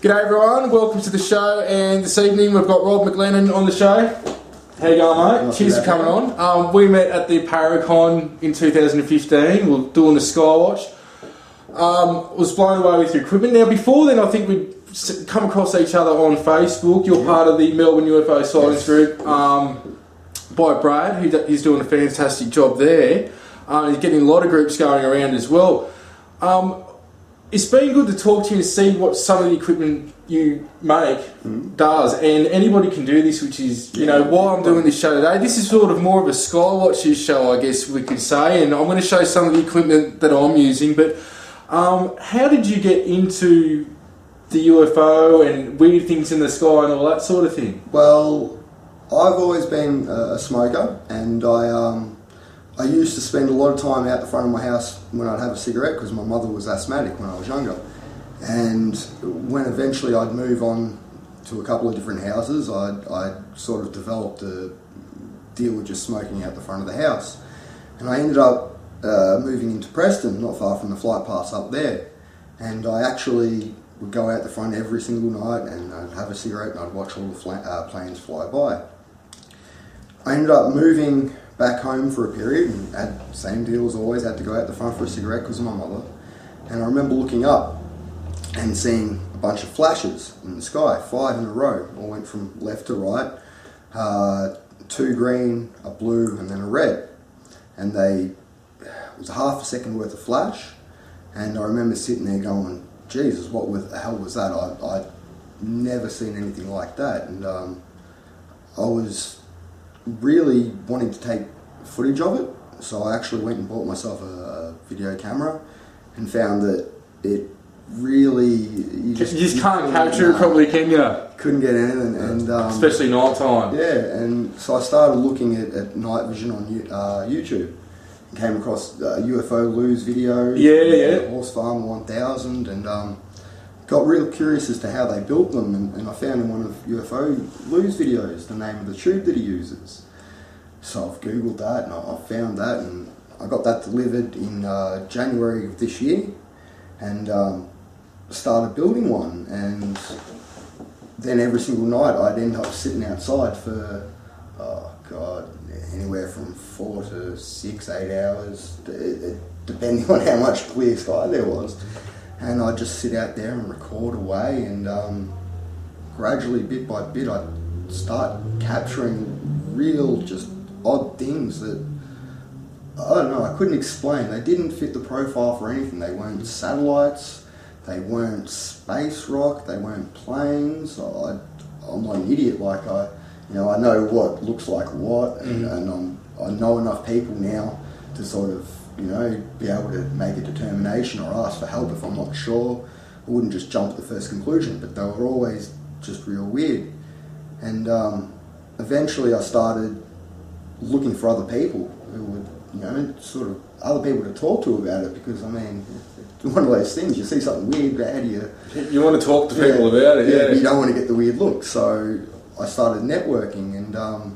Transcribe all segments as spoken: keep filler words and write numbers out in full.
G'day everyone, welcome to the show, and this evening we've got Rob McLennan on the show. How you going, mate? Not Cheers for coming on. Um, we met at the Paracon in two thousand fifteen, we were doing the Skywatch. Um, was blown away with your equipment. Now before then I think we'd come across each other on Facebook. You're part of the Melbourne U F O Science Group um, by Brad, who, he's doing a fantastic job there. Uh, he's getting a lot of groups going around as well. Um, It's been good to talk to you and see what some of the equipment you make mm. does, and anybody can do this, which is, you know, why I'm doing this show today. This is sort of more of a Skywatchers show, I guess we could say, and I'm going to show some of the equipment that I'm using, but um, how did you get into the U F O and weird things in the sky and all that sort of thing? Well, I've always been a smoker, and I... Um, I used to spend a lot of time out the front of my house when I'd have a cigarette because my mother was asthmatic when I was younger. And when eventually I'd move on to a couple of different houses, I'd, I'd sort of developed a deal with just smoking out the front of the house. And I ended up uh, moving into Preston, not far from the flight paths up there. And I actually would go out the front every single night and I'd have a cigarette and I'd watch all the fl- uh, planes fly by. I ended up moving back home for a period and had same deal as always, had to go out the front for a cigarette because of my mother. And I remember looking up and seeing a bunch of flashes in the sky, five in a row, all went from left to right, uh, two green, a blue and then a red. And they, it was a half a second worth of flash, and I remember sitting there going, Jesus, what the hell was that? I, I'd never seen anything like that. And um, I was really wanting to take footage of it, so I actually went and bought myself a, a video camera and found that it really you just, you just can't capture it properly, can you? Couldn't get anything, and um, especially night time. Yeah, and so I started looking at, at night vision on uh, YouTube and came across uh, U F O Lose videos. Yeah, yeah. Horse Farm one thousand, and um, got real curious as to how they built them, and, and I found in one of U F O Lou's videos the name of the tube that he uses. So I've googled that and I, I found that, and I got that delivered in uh, January of this year, and um, started building one. And then every single night I'd end up sitting outside for, oh god, anywhere from four to six, eight hours, depending on how much clear sky there was. And I'd just sit out there and record away, and um, gradually, bit by bit, I'd start capturing real, just odd things that, I don't know, I couldn't explain. They didn't fit the profile for anything. They weren't satellites, they weren't space rock, they weren't planes. I, I'm not an idiot, like I, you know, I know what looks like what, and, and I'm, I know enough people now to sort of, you know, be able to make a determination or ask for help if I'm not sure. I wouldn't just jump at the first conclusion, but they were always just real weird. And um, eventually I started looking for other people who would, you know, sort of other people to talk to about it, because I mean, it's one of those things, you see something weird, but how do you... You want to talk to people yeah, about it, yeah. yeah. You don't want to get the weird look, so I started networking, and um,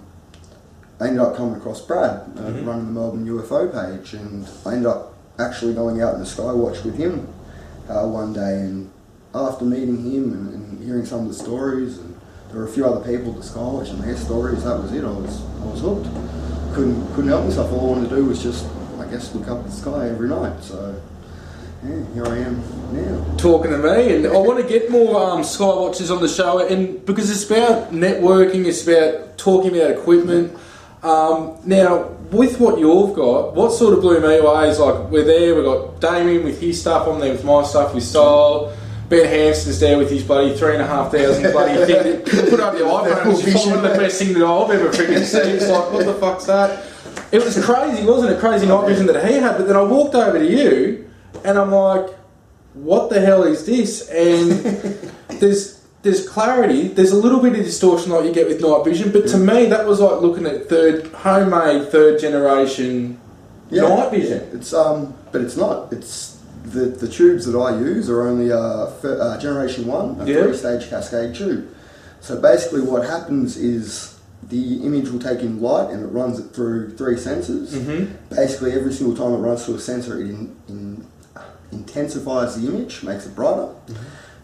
I ended up coming across Brad, uh, mm-hmm. running the Melbourne U F O page, and I ended up actually going out in the Skywatch with him uh, one day, and after meeting him and, and hearing some of the stories, and there were a few other people at the Skywatch and their stories, that was it, I was I was hooked. Couldn't, couldn't help myself, all I wanted to do was just, I guess, look up at the sky every night, so yeah, here I am now. Talking to me, and I want to get more um, Skywatchers on the show, and because it's about networking, it's about talking about equipment. Um, now, with what you've got, what sort of blew me away is, like, we're there, we've got Damien with his stuff, I'm there with my stuff with Soul, Ben Hanson's there with his bloody three and a half thousand bloody thing that put up your iPhone, which is one of the best things that I've ever freaking seen. It's like, what the fuck's that? It was crazy, wasn't it? Crazy night vision that he had, but then I walked over to you, and I'm like, what the hell is this? And there's there's clarity, there's a little bit of distortion like you get with night vision, but to me that was like looking at third, homemade, third generation yeah, night vision. It's um, but it's not. It's the the tubes that I use are only uh, for, uh generation one, a yeah. three-stage cascade tube. So basically, what happens is the image will take in light and it runs it through three sensors. Mm-hmm. Basically, every single time it runs through a sensor, it in, in, intensifies the image, makes it brighter. Mm-hmm.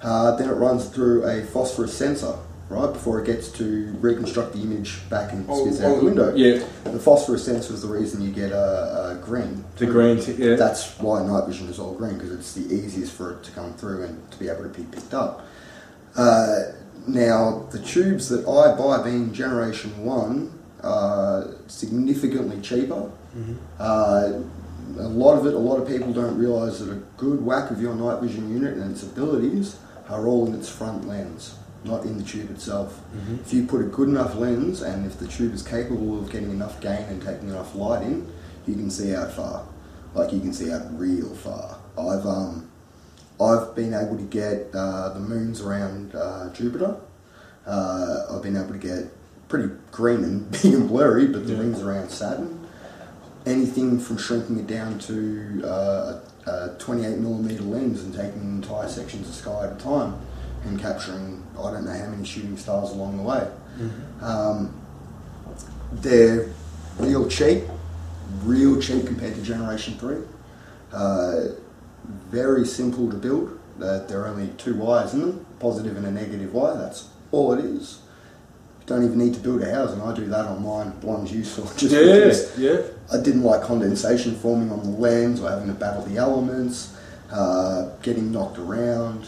Uh, then it runs through a phosphorus sensor, right, before it gets to reconstruct the image back and Oh, spits out oh, the window. yeah. The phosphorus sensor is the reason you get a, a green. The green, t- yeah. That's why night vision is all green, because it's the easiest for it to come through and to be able to be picked up. Uh, now, the tubes that I buy, being Generation one, are significantly cheaper. Mm-hmm. Uh, a lot of it, a lot of people don't realise that a good whack of your night vision unit and its abilities are all in its front lens, not in the tube itself. Mm-hmm. If you put a good enough lens, and if the tube is capable of getting enough gain and taking enough light in, you can see out far. Like, you can see out real far. I've um, I've been able to get uh, the moons around uh, Jupiter. Uh, I've been able to get pretty green and big and blurry, but the yeah. rings around Saturn. Anything from shrinking it down to uh, a, a twenty-eight millimeter lens and taking entire sections of sky at a time and capturing, I don't know how many shooting stars along the way. Mm-hmm. Um, they're real cheap, real cheap compared to Generation three. Uh, very simple to build. Uh, there are only two wires in them, positive and a negative wire, that's all it is. Don't even need to build a house, and I do that on mine. One's useful just yeah, because yeah. I didn't like condensation forming on the lens or having to battle the elements, uh, getting knocked around.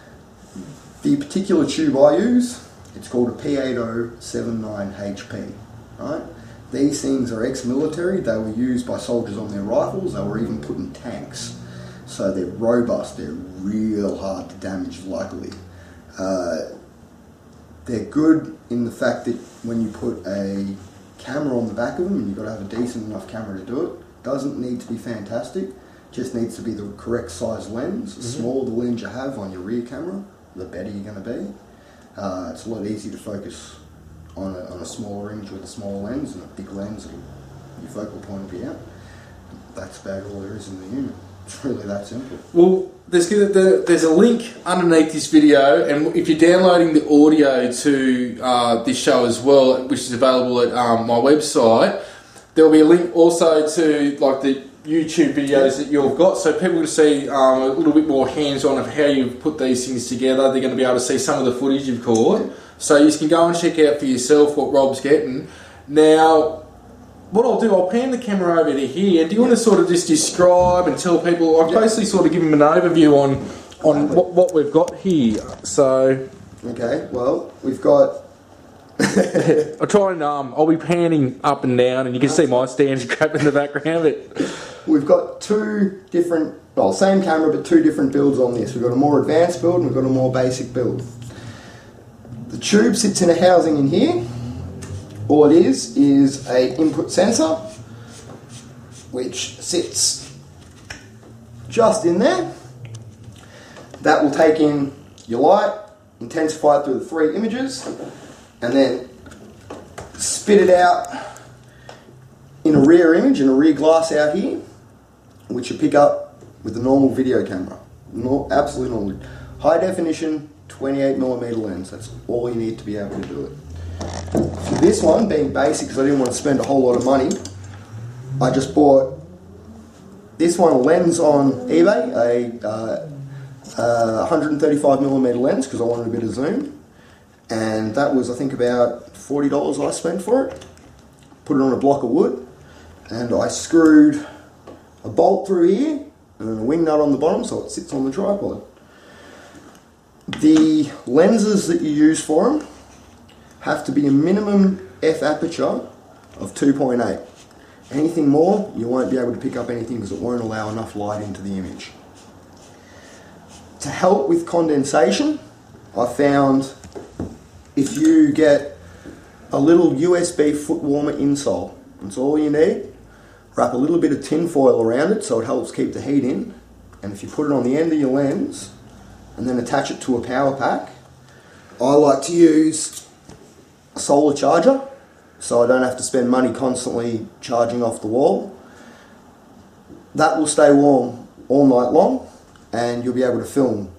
The particular tube I use, it's called a P eight oh seven nine H P, right? These things are ex-military. They were used by soldiers on their rifles. They were even put in tanks. So they're robust. They're real hard to damage, luckily. Uh, they're good in the fact that when you put a camera on the back of them, and you've got to have a decent enough camera to do it, doesn't need to be fantastic, just needs to be the correct size lens. The Mm-hmm. smaller the lens you have on your rear camera, the better you're going to be. Uh, it's a lot easier to focus on a, on a smaller image with a smaller lens, and a big lens, it'll, your focal point will be out. That's about all there is in the unit. It's really that simple. Well, there's there's a link underneath this video, and if you're downloading the audio to uh, this show as well, which is available at um, my website, there will be a link also to like the YouTube videos that you've got, so people can see um, a little bit more hands-on of how you've put these things together. They're going to be able to see some of the footage you've caught, so you can go and check out for yourself what Rob's getting. Now, what I'll do, I'll pan the camera over to here. Do you want to sort of just describe and tell people, I've Yeah. basically sort of give them an overview on on what, what we've got here. So, Okay, well, we've got... I'll try and, um, I'll be panning up and down, and you can see my stands crap in the background. But We've got two different, well, same camera, but two different builds on this. We've got a more advanced build and we've got a more basic build. The tube sits in a housing in here. All it is is a input sensor, which sits just in there. That will take in your light, intensify it through the three images, and then spit it out in a rear image, in a rear glass out here, which you pick up with a normal video camera. No, absolutely normal. High definition, twenty-eight millimeter lens. That's all you need to be able to do it. For this one, being basic, because I didn't want to spend a whole lot of money, I just bought this one, a lens on eBay, a uh, uh, one thirty-five millimeter lens, because I wanted a bit of zoom. And that was, I think, about forty dollars I spent for it. Put it on a block of wood, and I screwed a bolt through here and a wing nut on the bottom so it sits on the tripod. The lenses that you use for them have to be a minimum f aperture of two point eight. Anything more, you won't be able to pick up anything because it won't allow enough light into the image. To help with condensation, I found if you get a little U S B foot warmer insole, that's all you need. Wrap a little bit of tin foil around it so it helps keep the heat in, and if you put it on the end of your lens and then attach it to a power pack, I like to use a solar charger so I don't have to spend money constantly charging off the wall. That will stay warm all night long and you'll be able to film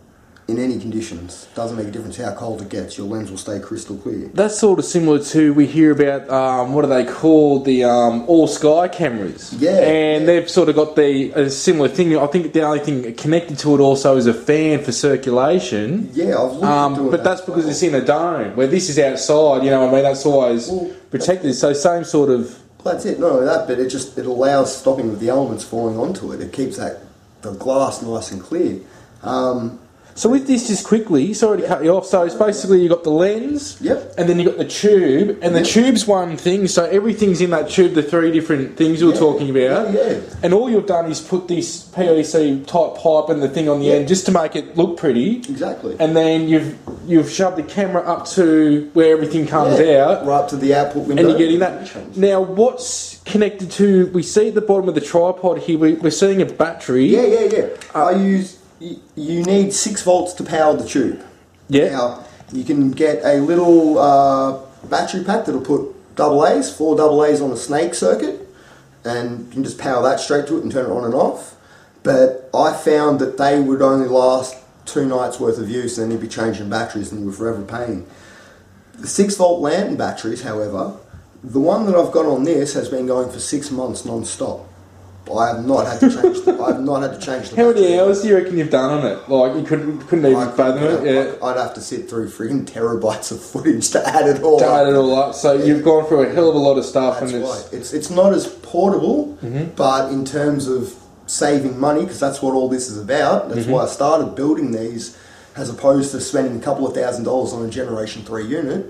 in any conditions. Doesn't make a difference how cold it gets. Your lens will stay crystal clear. That's sort of similar to, we hear about, um, what are they called, the um, all-sky cameras. Yeah. And yeah. they've sort of got the a similar thing. I think the only thing connected to it also is a fan for circulation. Yeah, I've looked um, at doing But that that's as because well. it's in a dome, where this is outside, you know what I mean? That's always Well, protected. So same sort of... That's it. Not only that, but it just it allows stopping of the elements falling onto it. It keeps that the glass nice and clear. Um, So with this, just quickly, sorry to cut you off, so it's basically you've got the lens, Yep. and then you've got the tube, and the Yep. tube's one thing, so everything's in that tube, the three different things you were Yeah, talking about, yeah, yeah. and all you've done is put this P V C type pipe and the thing on the Yeah. end just to make it look pretty, exactly. and then you've you've shoved the camera up to where everything comes Yeah, out, right up to the output window. and you're getting that. Now, what's connected to, we see at the bottom of the tripod here, we, we're seeing a battery. Yeah, yeah, yeah. I use. You, you need six volts to power the tube. Yeah. Now you can get a little uh, battery pack that'll put double A's, four double A's on a snake circuit, and you can just power that straight to it and turn it on and off. But I found that they would only last two nights worth of use, and then you'd be changing batteries, and you were forever paying. The six volt lantern batteries, however, the one that I've got on this has been going for six months non-stop. I have not had to change. The, I have not had to change the. How many battery. hours do you reckon you've done on it? Like, you couldn't couldn't even I fathom it. couldn't- Yeah. I'd have to sit through friggin' terabytes of footage to add it all To up. add it all up, so you've gone through a hell of a lot of stuff, That's and it's right. It's it's not as portable, Mm-hmm. but in terms of saving money, because that's what all this is about. That's Mm-hmm. why I started building these, as opposed to spending a couple of thousand dollars on a Generation Three unit.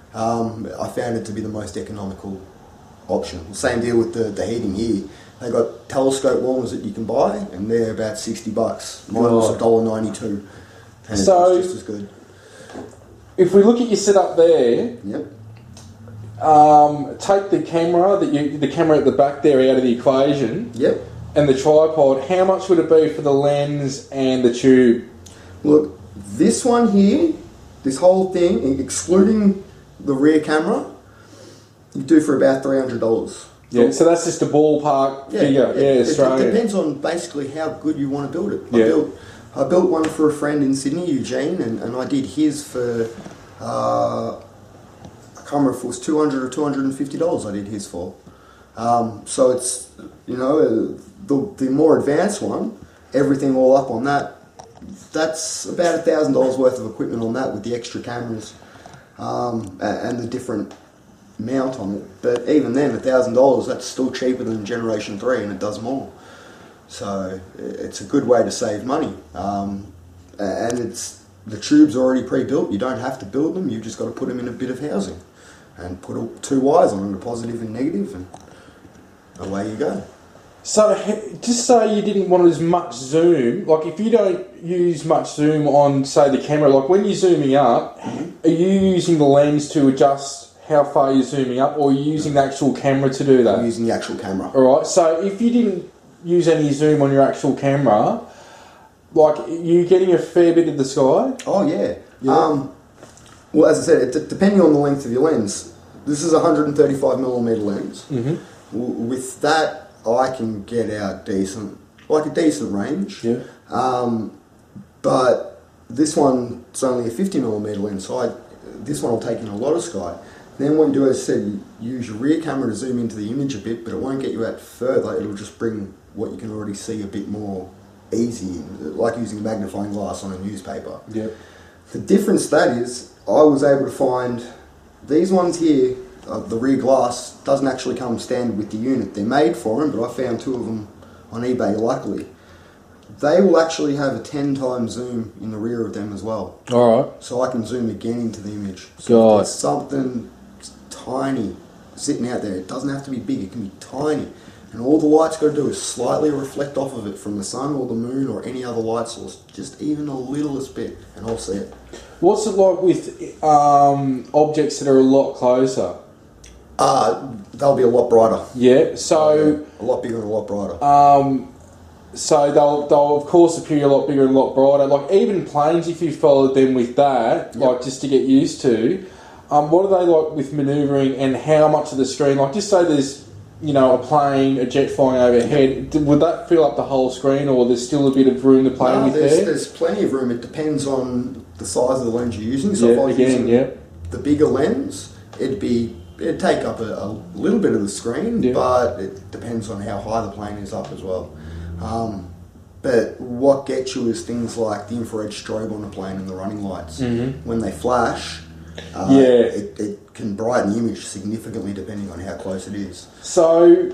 Um, I found it to be the most economical option. Same deal with the, the heating here. They got telescope warmers that you can buy, and they're about sixty bucks. Mine was a Right. dollar ninety two, and So- it's just as good. if we look at your setup there, Yep. um, take the camera that you the camera at the back there out of the equation, Yep. and the tripod. How much would it be for the lens and the tube? Look, this one here, this whole thing, excluding the rear camera, you do for about three hundred dollars. Yeah, so that's just a ballpark figure. Yeah, it, it, Australian. it depends on basically how good you want to build it. Yeah. I built, I built one for a friend in Sydney, Eugene, and, and I did his for, uh, I can't remember if it was two hundred or two hundred fifty dollars I did his for. Um, so it's, you know, the, the more advanced one, everything all up on that, that's about a thousand dollars worth of equipment on that with the extra cameras um, a- and the different mount on it. But even then, a thousand dollars, that's still cheaper than Generation Three, and it does more. So it's a good way to save money. Um, and it's the tube's already pre-built. You don't have to build them. You've just got to put them in a bit of housing and put a, two wires on them, a positive and negative, and away you go. So, he- just say you didn't want as much zoom, like if you don't use much zoom on, say, the camera, like when you're zooming up, are you using the lens to adjust how far you're zooming up, or are you using the actual camera to do I'm that? using the actual camera. Alright, so if you didn't use any zoom on your actual camera, like, are you getting a fair bit of the sky? Oh yeah. Yeah. Um, well, as I said, it, d- depending on the length of your lens, this is a one hundred thirty-five millimeter lens. Mm-hmm. W- with that, I can get out decent, like a decent range. Yeah. Um, but this one, it's only a fifty millimeter lens, so I, this one will take in a lot of sky. Then what you do, as I said, you use your rear camera to zoom into the image a bit, but it won't get you out further. It'll just bring what you can already see a bit more easy, like using a magnifying glass on a newspaper. Yeah. The difference to that is, I was able to find these ones here, uh, the rear glass doesn't actually come standard with the unit. They're made for them, but I found two of them on eBay, luckily. They will actually have a ten times zoom in the rear of them as well. Alright. So I can zoom again into the image. So if God. there's something tiny sitting out there, it doesn't have to be big, it can be tiny. And all the light's got to do is slightly reflect off of it from the sun or the moon or any other light source, just even a littlest bit, and I'll see it. What's it like with um, objects that are a lot closer? Uh, they'll be a lot brighter. Yeah, so... A lot bigger and a lot brighter. Um, so they'll, they'll of course appear a lot bigger and a lot brighter. Like even planes, if you followed them with that, Yep. like just to get used to, um, what are they like with manoeuvring and how much of the screen? Like just say there's you know, a plane, a jet flying overhead, d- would that fill up the whole screen, or there's still a bit of room to play No, with there's, there? there's plenty of room. It depends on the size of the lens you're using. So Yeah, if I was again, using yeah. the bigger lens, it'd be it'd take up a, a little bit of the screen, Yeah. but it depends on how high the plane is up as well. Um, but what gets you is things like the infrared strobe on the plane and the running lights. Mhm. When they flash, uh, Yeah. it, it can brighten the image significantly depending on how close it is. So,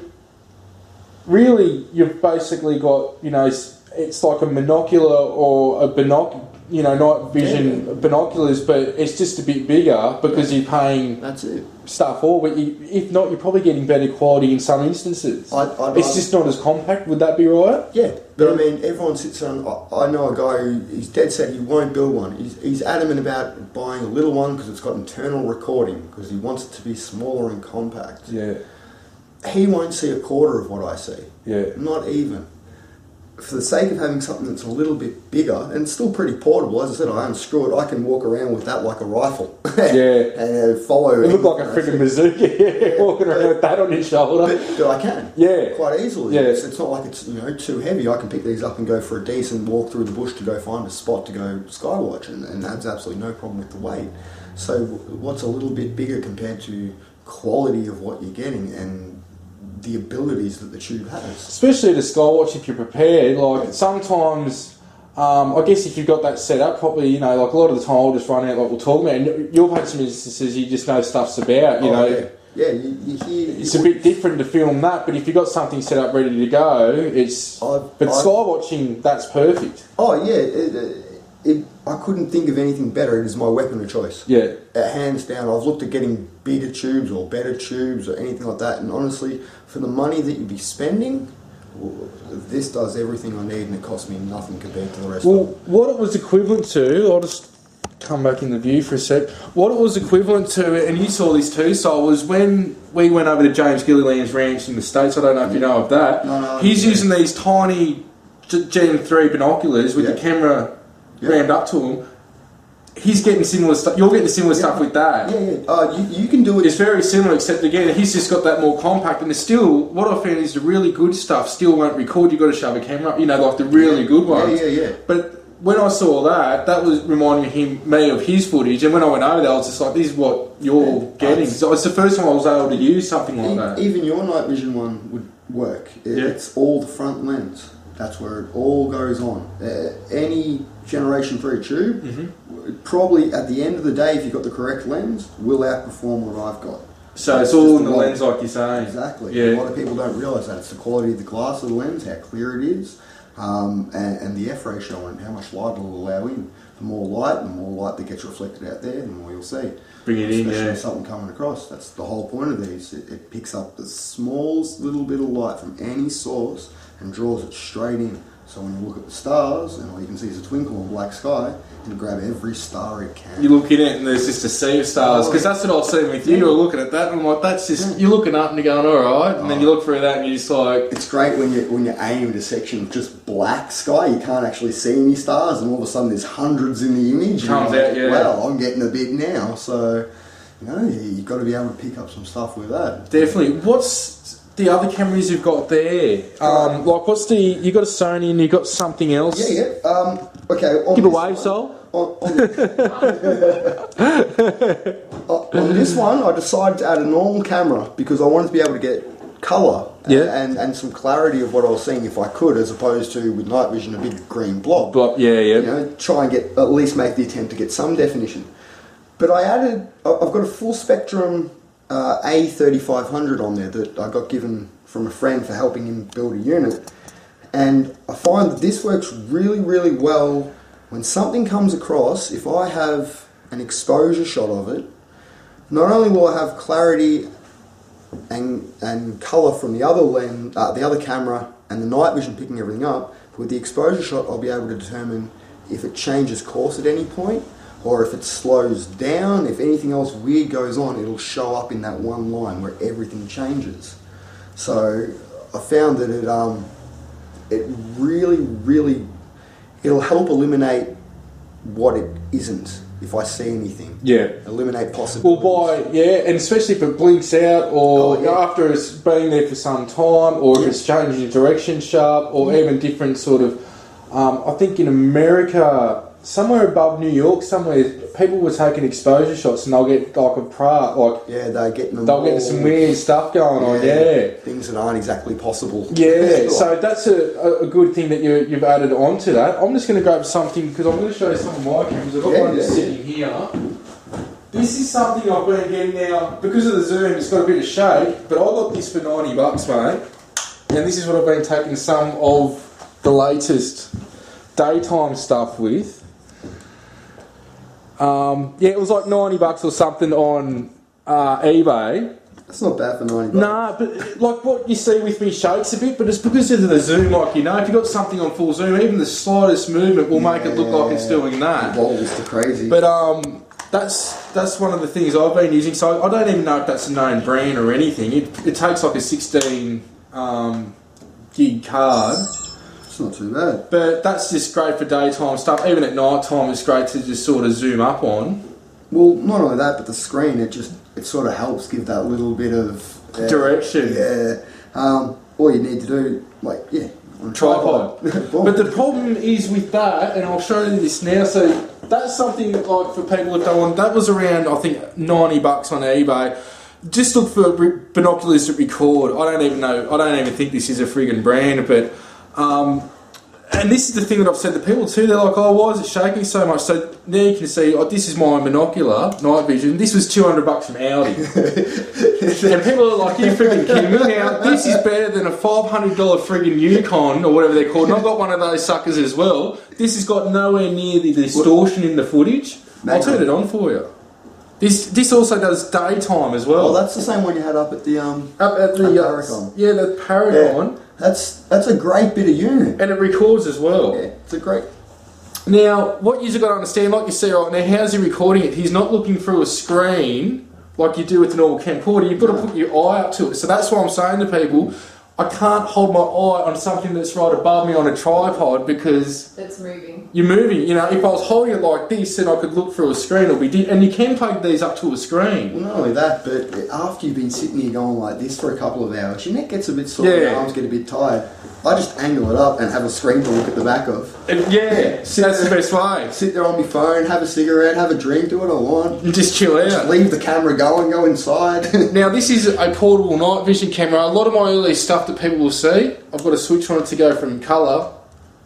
really, you've basically got, you know, it's, it's like a monocular or a binoc, you know, night vision Yeah. binoculars, but it's just a bit bigger because you're paying That's it. stuff for. But you, if not, you're probably getting better quality in some instances. I'd, I'd it's rather- just not as compact. Would that be right? Yeah, but I mean, everyone sits on. I I know a guy who he's dead set he won't build one. He's, he's adamant about buying a little one because it's got internal recording because he wants it to be smaller and compact. Yeah, He won't see a quarter of what I see. yeah, Not even. For the sake of having something that's a little bit bigger and still pretty portable, as I said, I unscrew it. I can walk around with that like a rifle. Yeah. and uh, follow. it looked like a freaking bazooka. Yeah, walking around with that on your shoulder. But, but I can. Yeah. Quite easily. Yeah. It's, it's not like it's, you know, too heavy. I can pick these up and go for a decent walk through the bush to go find a spot to go skywatch, and, and that's absolutely no problem with the weight. So what's a little bit bigger compared to quality of what you're getting and the abilities that the tube has? Especially at a skywatch, if you're prepared. Like sometimes, um, I guess if you've got that set up properly, you know, like a lot of the time I'll just run out like we'll talk about. And you've had some instances you just know stuff's about. You Oh, know, yeah, yeah you, you hear, it's a bit different to film that. But if you've got something set up ready to go, it's. I've- but I've- skywatching, that's perfect. Oh yeah, it, it, it, I couldn't think of anything better. It is my weapon of choice. Yeah. Uh, hands down, I've looked at getting bigger tubes or better tubes or anything like that, and honestly, for the money that you'd be spending, well, this does everything I need, and it costs me nothing compared to the rest Well, of them. what it was equivalent to, I'll just come back in the view for a sec. What it was equivalent to, and you saw this too, so was when we went over to James Gilliland's ranch in the States. I don't know if you know of that. No, no, He's yeah. using these tiny G- G M three binoculars with Yeah. the camera Yeah. rammed up to him. He's getting similar stuff. You're getting similar stuff with that. Yeah, yeah. Uh, you, you can do it. It's very similar, except again, he's just got that more compact, and it's still, what I found is the really good stuff still won't record. You've got to shove a camera up, you know, like the really good ones. Yeah, yeah, yeah. But when I saw that, that was reminding him me of his footage, and when I went over there, I was just like, this is what you're Yeah, getting. that's- So it's the first time I was able to use something like E- that. Even your night vision one would work. It- Yeah. It's all the front lens. That's where it all goes on. Uh, any generation three tube, Mm-hmm. probably at the end of the day, if you've got the correct lens, will outperform what I've got. So it's It's all just in the a lot- lens, like you're saying. Exactly. Yeah. A lot of people don't realise that. It's the quality of the glass of the lens, how clear it is, um, and, and the F ratio and how much light it'll allow in. The more light, the more light that gets reflected out there, the more you'll see. Bring it in, Especially yeah. with something coming across. That's the whole point of these. It, it picks up the smallest little bit of light from any source and draws it straight in. So when you look at the stars, and all you can see is a twinkle in black sky, you grab every star it can. You look in it and there's just a sea of stars, Oh, because that's what I was seeing with you. yeah. You're looking at that and I'm like, that's just, Yeah. you're looking up and you're going, alright, and then Oh. you look through that and you're just like, It's great when you when you aim at a section of just black sky, you can't actually see any stars, and all of a sudden there's hundreds in the image. and Comes you're out, yeah. Well, I'm getting a bit now, so you know you- you've got to be able to pick up some stuff with that. definitely. What's the other cameras you've got there? Um, like, what's the, you got a Sony and you got something else? Yeah, yeah. Um, okay. On Give a this wave, one- Sol. On, on, on this one, I decided to add a normal camera because I wanted to be able to get colour Yeah. and, and some clarity of what I was seeing if I could, as opposed to with night vision a big green blob. But, yeah, yeah. You know, try and get at least make the attempt to get some definition. But I added, I- I've got a full spectrum uh, A thirty-five hundred on there that I got given from a friend for helping him build a unit, and I find that this works really, really well when something comes across. If I have an exposure shot of it, not only will I have clarity and and color from the other lens, uh, the other camera, and the night vision picking everything up. With the exposure shot, I'll be able to determine if it changes course at any point, or if it slows down. If anything else weird goes on, it'll show up in that one line where everything changes. So I found that it um, it really, really, it'll help eliminate what it isn't. If I see anything, Yeah. eliminate Well, possibilities. by, yeah, and especially if it blinks out or Oh, yeah. after it's been there for some time, or if Yeah. it's changing direction sharp, or even different sort of, um, I think in America, somewhere above New York, somewhere, people were taking exposure shots and they'll get like a pra, like, Yeah, they're getting them they'll all- get some weird stuff going on, yeah. Things that aren't exactly possible. Yeah, so that's a, a, a good thing that you, you've added on to that. I'm just going to grab something because I'm going to show you some of my cameras. I've got Yeah, one just yeah. sitting here. This is something I've been getting now, because of the zoom, it's got a bit of shake, but I got this for ninety bucks, mate. And this is what I've been taking some of the latest daytime stuff with. Um, yeah, it was like ninety bucks or something on uh, eBay. That's not bad for ninety bucks. Nah, but like what you see with me shakes a bit, but it's because of the zoom, like, you know, if you've got something on full zoom, even the slightest movement will make it look like it's doing that. Wobbles to crazy. But um, that's that's one of the things I've been using, so I don't even know if that's a known brand or anything. It, it takes like a sixteen um, gig card, It's not too bad. but that's just great for daytime stuff. Even at night time, it's great to just sort of zoom up on. Well, not only that, but the screen, it just, it sort of helps give that little bit of... uh, Direction. Yeah. Um, all you need to do, like, yeah. On a Tripod. Boom. But the problem is with that, and I'll show you this now, so that's something that, like, for people that don't want, that was around, I think, ninety bucks on eBay. Just look for re- binoculars that record. I don't even know, I don't even think this is a friggin' brand, but, um, and this is the thing that I've said to people too, they're like, oh, why is it shaking so much? So now you can see, oh, this is my binocular, night vision, this was two hundred bucks from Audi. And people are like, you friggin' kidding me? Now, this is better than a five hundred dollars friggin' Yukon, or whatever they're called, and I've got one of those suckers as well. This has got nowhere near the distortion in the footage. I'll turn it on for you. This this also does daytime as well. Oh, that's the same one you had up at the, um... Up at the at uh, Paragon. yeah, the Paragon, Yeah. That's, that's a great bit of unit. and it records as well. Yeah, it's a great... Now, what you've got to understand, like you see right now, how's he recording it? He's not looking through a screen like you do with a normal camcorder. You've got to put your eye up to it. So that's why I'm saying to people, I can't hold my eye on something that's right above me on a tripod because It's moving. you're moving. You know, if I was holding it like this and I could look through a screen, it'll be di- and you can take these up to a screen. Well, not only that, but after you've been sitting here going like this for a couple of hours, your neck gets a bit sore, Yeah. your arms get a bit tired. I just angle it up and have a screen to look at the back of. And yeah, that's the best way. Sit there on my phone, have a cigarette, have a drink, do what I want. And just chill Just out. leave the camera going, go inside. Now, this is a portable night vision camera. A lot of my early stuff that people will see, I've got a switch on it to go from colour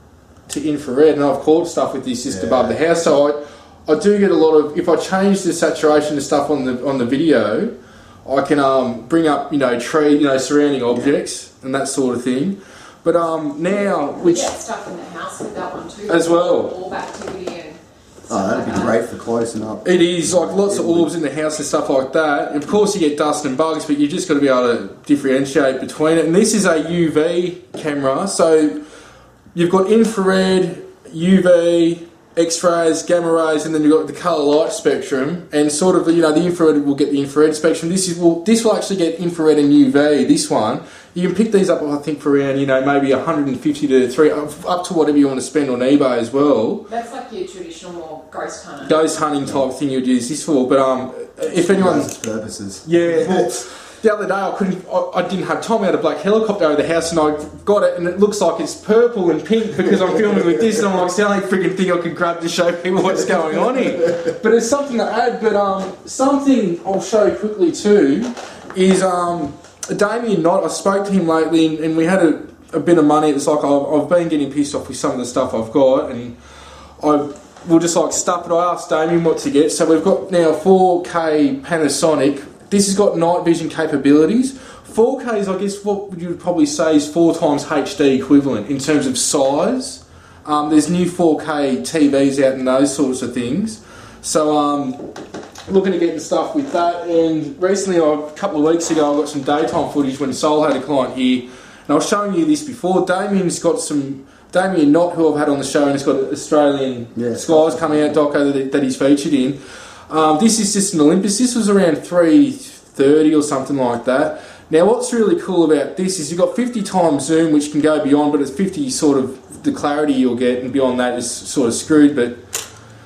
to infrared, and I've caught stuff with this just Yeah. above the house. So I, I do get a lot of. If I change the saturation of stuff on the on the video, I can um, bring up you know tree, you know surrounding objects and that sort of thing. But um, now, We which get stuff in the house with that one too. As well. Orb activity and Oh, stuff that'd be like that. great for close and up. it is like lots of orbs in the house and stuff like that. Of course, you get dust and bugs, but you just got to be able to differentiate between it. And this is a U V camera, so you've got infrared, U V, X-rays, gamma rays, and then you've got the colour light spectrum. And sort of, you know, the infrared will get the infrared spectrum. This is will this will actually get infrared and U V. This one, you can pick these up, I think, for around you know maybe one hundred fifty to three up to whatever you want to spend on eBay as well. That's like your traditional more ghost hunter. Ghost hunting type thing you'd use this for, but um, if anyone, Its purposes. yeah, well, the other day I couldn't, I, I didn't have time. I had a black helicopter over the house, and I got it, and it looks like it's purple and pink because I'm filming with this, and I'm like, it's the only freaking thing I could grab to show people what's going on here. But it's something to add. But um, something I'll show you quickly too is um, Damien Knott. I spoke to him lately, and, and we had a, a bit of money. It's like I've, I've been getting pissed off with some of the stuff I've got, and I. We'll just like stuff it. I asked Damien what to get. So we've got now four K Panasonic. This has got night vision capabilities. four K is, I guess, what you would probably say is four times H D equivalent in terms of size. Um, there's new four K T Vs out and those sorts of things. So um, looking at getting stuff with that. And recently, a couple of weeks ago, I got some daytime footage when Sol had a client here. And I was showing you this before. Damien's got some... Damien Knott, who I've had on the show, and he's got Australian Yeah. Skies coming out doco that, that he's featured in. Um, this is just an Olympus. This was around three thirty or something like that. Now, what's really cool about this is you've got fifty times zoom, which can go beyond, but it's fifty sort of the clarity you'll get, and beyond that is sort of screwed. But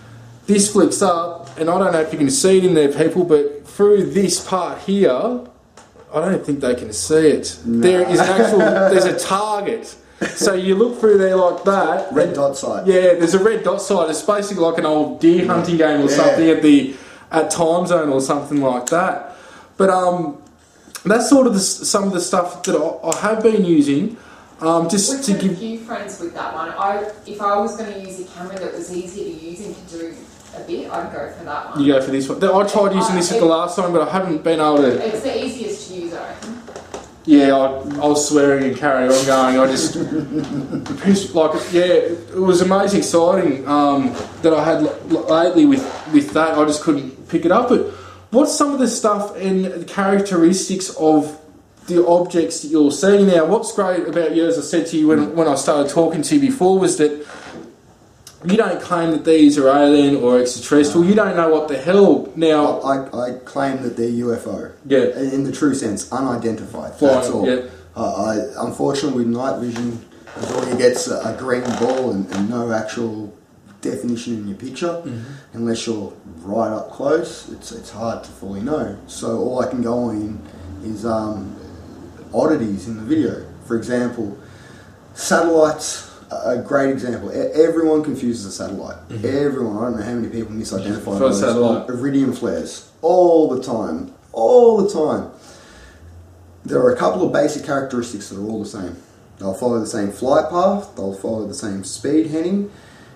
this flicks up, and I don't know if you can see it in there, people, but through this part here, I don't think they can see it. No. There is an actual, there's a target. So you look through there like that. Red dot sight. Yeah, there's a red dot sight. It's basically like an old deer hunting game or Yeah. something at the at Time Zone or something like that. But um, that's sort of the, some of the stuff that I, I have been using. Um, just We've to got a give. few friends with that one. I, if I was going to use a camera that was easy to use and could do a bit, I'd go for that one. You go for this one. I tried using this at the last time, but I haven't been able to. It's the easiest to use, I reckon. Yeah, I, I was swearing and carrying on going. I just like yeah, it was amazing sighting um, that I had l- lately with with that. I just couldn't pick it up. But what's some of the stuff and the characteristics of the objects that you're seeing now? What's great about you, as I said to you when when I started talking to you before, was that you don't claim that these are alien or extraterrestrial. You don't know what the hell. Now, I, I, I claim that they're U F O. Yeah. In the true sense, unidentified. Flying, That's all. yeah. Uh, I, unfortunately, with night vision, because all you get's a, a green ball and, and no actual definition in your picture. Mm-hmm. Unless you're right up close, it's it's hard to fully know. So all I can go in is um, oddities in the video. For example, satellites. A great example. E- Everyone confuses a satellite. Mm-hmm. Everyone. I don't know how many people misidentify For a those. satellite. Iridium flares. All the time. All the time. There are a couple of basic characteristics that are all the same. They'll follow the same flight path. They'll follow the same speed heading.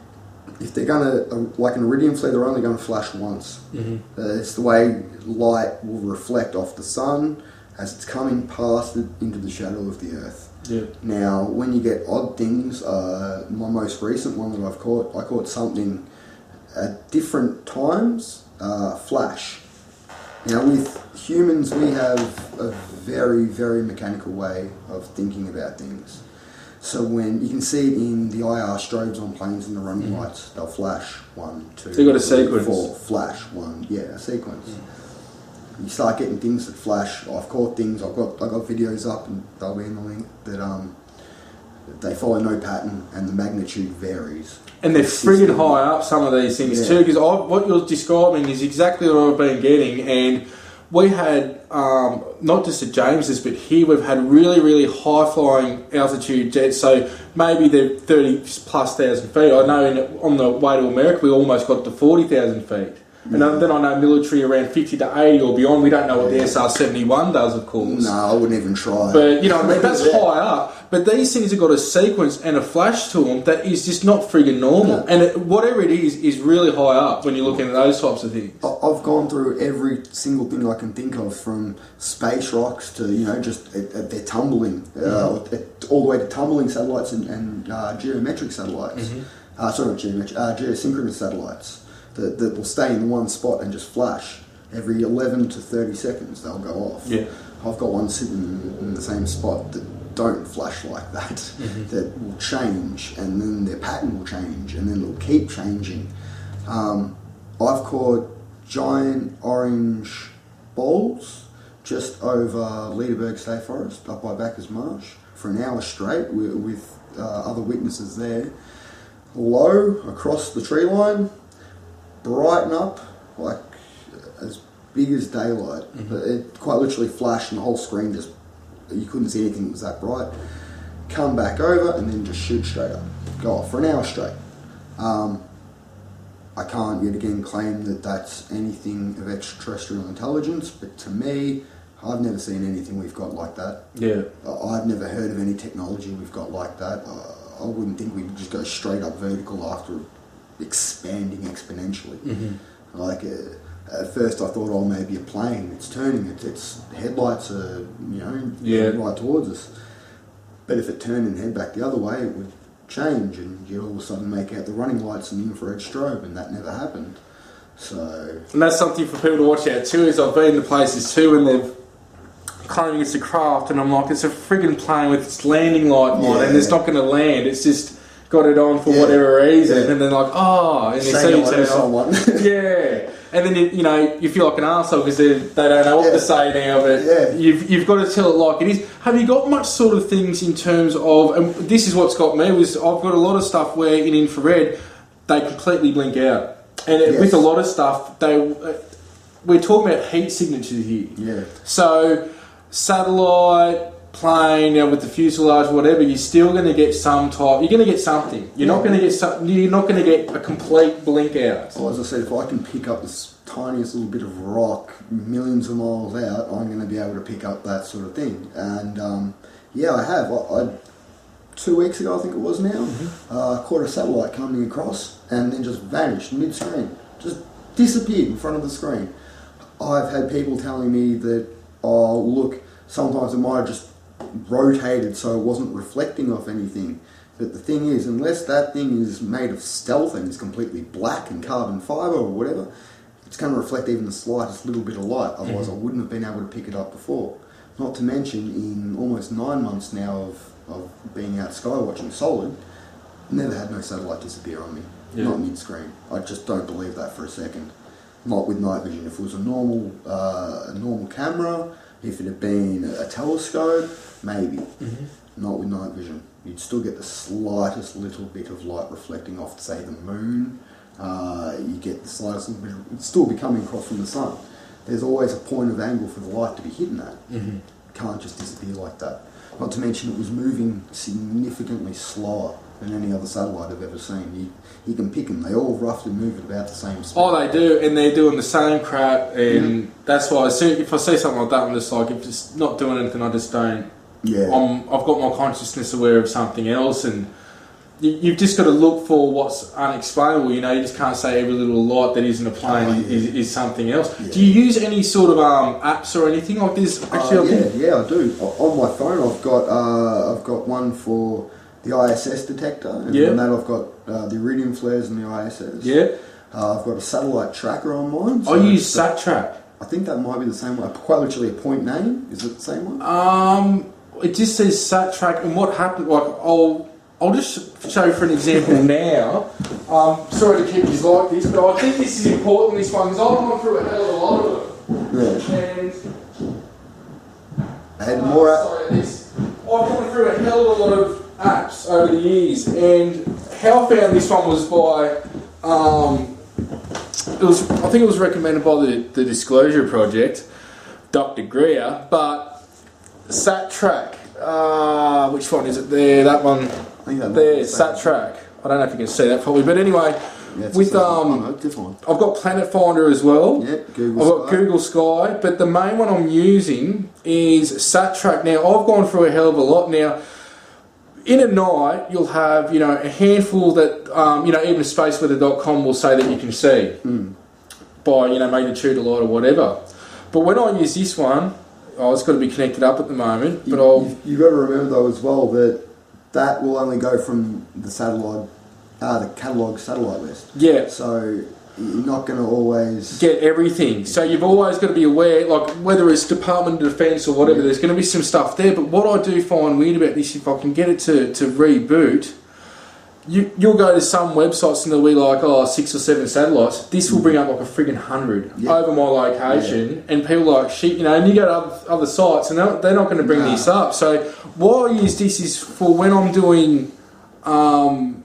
If they're going to, like an iridium flare, they're only going to flash once. Mm-hmm. Uh, it's the way light will reflect off the sun as it's coming past it into the shadow of the earth. Yeah. Now, when you get odd things, uh, my most recent one that I've caught, I caught something at different times, uh, flash. Now, with humans, we have a very, very mechanical way of thinking about things. So when you can see it in the I R strobes on planes and the running mm. lights, they'll flash one, two, So you've got a three, sequence. four, flash one, yeah, a sequence. Mm. You start getting things that flash. I've caught things. I've got I got videos up, and they'll be in the link that um they follow no pattern, and the magnitude varies. And they're friggin' high up, some of these things Yeah. too, because what you're describing is exactly what I've been getting. And we had um, not just at James's, but here we've had really, really high flying altitude jets. So maybe they're thirty plus thousand feet. I know in, on the way to America, we almost got to forty thousand feet. And then I know military around fifty to eighty or beyond. We don't know what the S R seventy-one does, of course. No, I wouldn't even try. But, you know what I mean? That's Yeah. high up. But these things have got a sequence and a flash to them that is just not friggin' normal. No. And it, whatever it is, is really high up when you're looking at those types of things. I- I've gone through every single thing I can think of, from space rocks to, you know, just uh, they're tumbling, uh, Mm-hmm. all the way to tumbling satellites and, and uh, geometric satellites. Mm-hmm. Uh, sorry, not geometric, uh, geosynchronous satellites that, that will stay in one spot and just flash. Every eleven to thirty seconds they'll go off. Yeah. I've got one sitting in, in the same spot that don't flash like that, Mm-hmm. that will change, and then their pattern will change, and then it'll keep changing. Um, I've caught giant orange balls just over Leederberg State Forest, up by Bacchus Marsh, for an hour straight with, with uh, other witnesses there. Low across the tree line, brighten up like as big as daylight. Mm-hmm. It quite literally flashed, and the whole screen just, you couldn't see anything that was that bright. Come back over and then just shoot straight up. Go off for an hour straight. Um, I can't yet again claim that that's anything of extraterrestrial intelligence, but to me, I've never seen anything we've got like that. Yeah. I've never heard of any technology we've got like that. Uh, I wouldn't think we'd just go straight up vertical after expanding exponentially. Mm-hmm. Like uh, at first, I thought, oh, maybe a plane. It's turning. Its its headlights are, you know, Yeah. right towards us. But if it turned and head back the other way, it would change, and you'd all of a sudden make out the running lights and the infrared strobe, and that never happened. So, And that's something for people to watch out too, is I've been to places too and they've claiming it's a craft, and I'm like, it's a friggin' plane with its landing light on, Yeah. and it's not going to land. It's just got it on for Yeah. whatever reason, Yeah. and then like, oh, and they say see hello you to turn someone. off. Yeah. And then, you, you know, you feel like an arsehole because they they don't know what Yeah. to say now, but Yeah. you've, you've got to tell it like it is. Have you got much sort of things in terms of, and this is what's got me, was I've got a lot of stuff where in infrared, they completely blink out. And it- Yes. with a lot of stuff, they uh, we're talking about heat signatures here. Yeah. So satellite, plane, you know, with the fuselage, whatever, you're still going to get some type. You're going to get something. You're not Yeah. going to get some. You're not going to get a complete blink out. Well, as I said, if I can pick up this tiniest little bit of rock millions of miles out, I'm going to be able to pick up that sort of thing. And um, yeah, I have. I, I two weeks ago, I think it was now, mm-hmm. uh, caught a satellite coming across and then just vanished mid-screen, just disappeared in front of the screen. I've had people telling me that, oh, look, sometimes it might have just rotated so it wasn't reflecting off anything. But the thing is, unless that thing is made of stealth and is completely black and carbon fibre or whatever, it's going to reflect even the slightest little bit of light. Otherwise, mm-hmm. I wouldn't have been able to pick it up before. Not to mention, in almost nine months now of, of being out skywatching solid, never had no satellite disappear on me. Yeah. Not mid-screen. I just don't believe that for a second. Not with night vision. If it was a normal, uh, a normal camera, if it had been a telescope, maybe. Mm-hmm. Not with night vision. You'd still get the slightest little bit of light reflecting off, say, the moon. Uh, you get the slightest little bit of, it'd still be coming across from the sun. There's always a point of angle for the light to be hitting at. Mm-hmm. Can't just disappear like that. Not to mention it was moving significantly slower than any other satellite I've ever seen. You, you can pick them. They all roughly move at about the same speed. Oh, they do, and they're doing the same crap, and yeah. that's why I see, if I see something like that, I'm just like, if it's not doing anything, I just don't. Yeah. I'm, I've got my consciousness aware of something else, and you, you've just got to look for what's unexplainable. You know, you just can't say every little light that isn't a plane oh, yeah. is, is something else. Yeah. Do you use any sort of um, apps or anything like this? Actually, uh, I yeah, think... yeah, I do. On my phone, I've got uh, I've got one for the I S S detector, and yeah. on that I've got uh, the iridium flares and the I S S. Yeah. Uh, I've got a satellite tracker on mine. So I use SatTrack. I think that might be the same one. Quite literally a point name. Is it the same one? Um, it just says SatTrack, and what happened? Like, I'll I'll just show you for an example now. Um, sorry to keep you like this, but I think this is important. This one, because I've gone through a hell of a lot of them. Yeah. And I had more. Uh, sorry, this. I've gone through a hell of a lot of apps over the years, and how I found this one was by um, it was I think it was recommended by the, the Disclosure Project, Doctor Greer, but SatTrack, uh, which one is it there? That one I think that there, SatTrack. I don't know if you can see that probably, but anyway, yeah, with um, oh, no, I've got Planet Finder as well. Yeah, Google I've got Sky. Google Sky, but the main one I'm using is SatTrack. Now I've gone through a hell of a lot now. In a night, you'll have, you know, a handful that, um, you know, even space weather dot com will say that you can see mm. by, you know, magnitude of light or whatever. But when I use this one, oh, it's got to be connected up at the moment. But you, I'll you've, you've got to remember though as well that that will only go from the satellite, uh, the catalogue satellite list. yeah. So you're not going to always get everything. So you've always got to be aware, like whether it's Department of Defence or whatever, yeah. there's going to be some stuff there. But what I do find weird about this, if I can get it to, to reboot, you, you'll go to some websites and they'll be like, oh, six or seven satellites. This will bring up like a friggin' hundred yeah. over my location. Yeah. And people are like, shit, you know, and you go to other, other sites and they're, they're not going to bring nah. this up. So what I use this is for when I'm doing Um,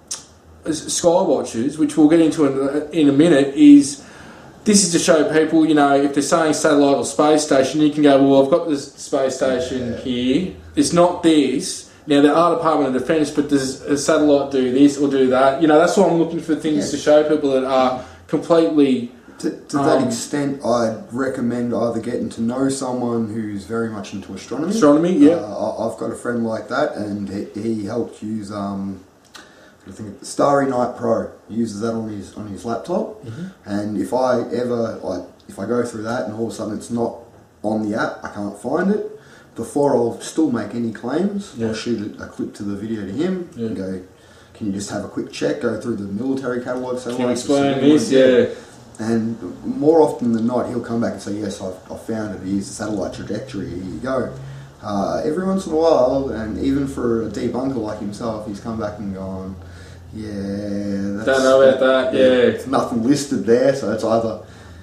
Skywatchers, which we'll get into in, in a minute, is this is to show people, you know, if they're saying satellite or space station, you can go, well, I've got this space station yeah. here. It's not this. Now, there are Department of Defence, but does a satellite do this or do that? You know, that's why I'm looking for things yeah. to show people that are completely... To, to um, that extent, I'd recommend either getting to know someone who's very much into astronomy. Astronomy, yeah. Uh, I've got a friend like that, and he, he helped use... Um, I think Starry Night Pro. He uses that on his on his laptop, mm-hmm. and if I ever like if I go through that and all of a sudden it's not on the app, I can't find it. Before I'll still make any claims, yeah. I'll shoot a, a clip to the video to him yeah. and go, "Can you just have a quick check? Go through the military catalogue. So can you explain this? Yeah." And more often than not, he'll come back and say, "Yes, I've, I've found it. Here's the satellite trajectory. Here you go." Uh, every once in a while, and even for a debunker like himself, he's come back and gone, yeah, that's, don't know about that, yeah. It's nothing listed there, so it's either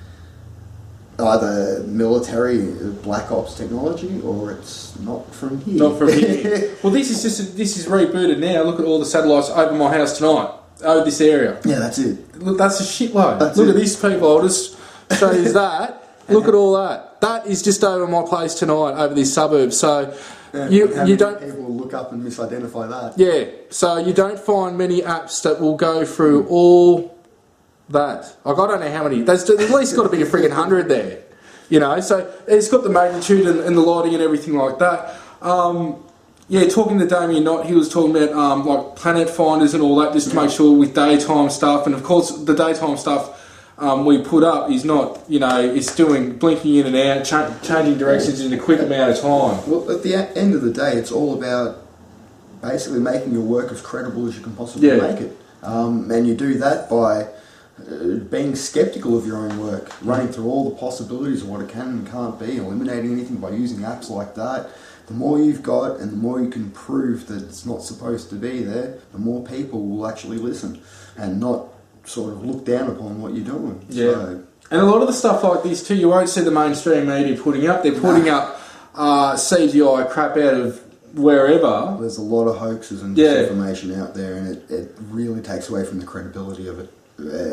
either military black ops technology or it's not from here. Not from here. Well, this is just, this is rebooted now. Look at all the satellites over my house tonight. Oh, this area. Yeah, that's it. Look, that's a shitload. That's Look it. at these people. I'll just show you that. Look at all that. That is just over my place tonight, over these suburbs. So Yeah, you how you many don't. people will look up and misidentify that. Yeah. So you don't find many apps that will go through all that. Like, I don't know how many. There's, there's at least got to be a friggin' hundred there. You know. So it's got the magnitude and, and the lighting and everything like that. Um, yeah, talking to Damien Knott, he was talking about um, like planet finders and all that, just to make sure with daytime stuff. And of course, the daytime stuff um, we put up is not, you know, it's doing blinking in and out, cha- changing directions in a quick amount of time. Well, at the e- end of the day, it's all about basically making your work as credible as you can possibly Yeah. make it. Um, and you do that by uh, being sceptical of your own work, running through all the possibilities of what it can and can't be, eliminating anything by using apps like that. The more you've got and the more you can prove that it's not supposed to be there, the more people will actually listen and not sort of look down upon what you're doing. Yeah. So, And a lot of the stuff like this too, you won't see the mainstream media putting up. They're putting up uh, C G I crap out of wherever. there's a lot of hoaxes and Yeah. disinformation out there, and it, it really takes away from the credibility of it.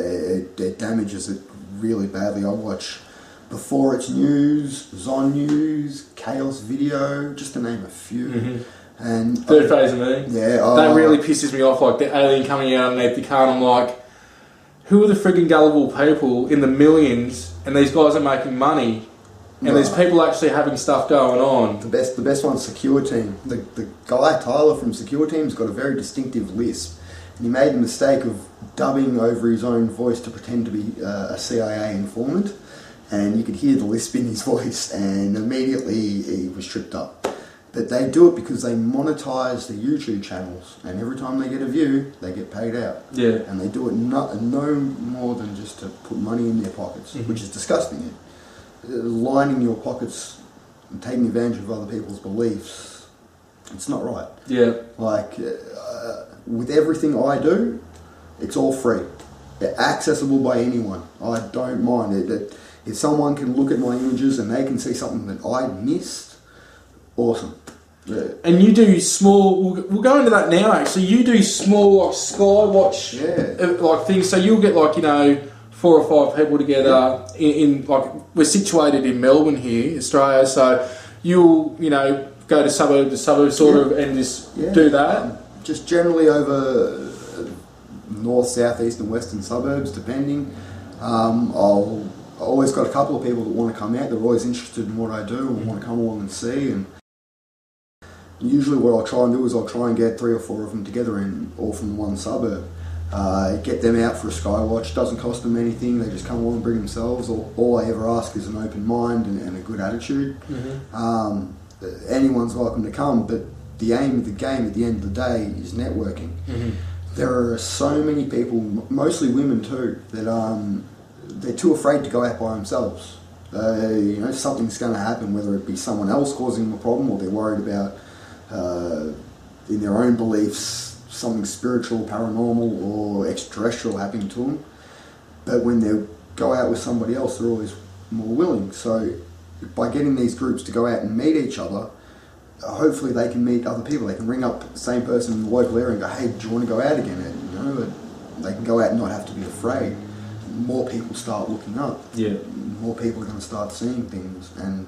It, it damages it really badly. I watch Before It's News, Zon News, Chaos Video, just to name a few. Mhm. And Third phase of me. yeah, That uh, really pisses me off, like the alien coming out underneath the car, and I'm like, who are the friggin' gullible people in the millions, and these guys are making money, and there's Right. people actually having stuff going on. The best, the best one's Secure Team. The, the guy Tyler from Secure Team's got a very distinctive lisp, and he made the mistake of dubbing over his own voice to pretend to be uh, a C I A informant, and you could hear the lisp in his voice, and immediately he was tripped up. But they do it because they monetize their YouTube channels, and every time they get a view, they get paid out. Yeah. And they do it not, no more than just to put money in their pockets, Mhm. which is disgusting. Uh, lining your pockets and taking advantage of other people's beliefs, it's not right. Yeah. Like, uh, with everything I do, it's all free. They're accessible by anyone. I don't mind it. It- If someone can look at my images and they can see something that I missed, awesome. Yeah. And you do small, we'll, we'll go into that now actually, you do small like Skywatch Yeah. uh, like things, so you'll get like, you know, four or five people together in, in like, we're situated in Melbourne here, Australia, so you'll, you know, go to suburb to suburb sort Yeah. of and just Yeah. do that. Um, just generally over uh, north, south, east and western suburbs, depending. Um, I'll I always got a couple of people that want to come out. They're always interested in what I do and want to come along and see. And usually what I'll try and do is I'll try and get three or four of them together, in all from one suburb. Uh, get them out for a Skywatch. Doesn't cost them anything. They just come along and bring themselves. All, all I ever ask is an open mind and, and a good attitude. Mm-hmm. Um, anyone's welcome to come, but the aim of the game at the end of the day is networking. Mm-hmm. There are so many people, m- mostly women too, that um, they're too afraid to go out by themselves. Uh, you know, something's going to happen, whether it be someone else causing them a problem, or they're worried about, uh, in their own beliefs, something spiritual, paranormal, or extraterrestrial happening to them. But when they go out with somebody else, they're always more willing. So by getting these groups to go out and meet each other, uh, hopefully they can meet other people. They can ring up the same person in the local area and go, hey, do you want to go out again? And, you know, they can go out and not have to be afraid. More people start looking up. Yeah. More people are going to start seeing things. And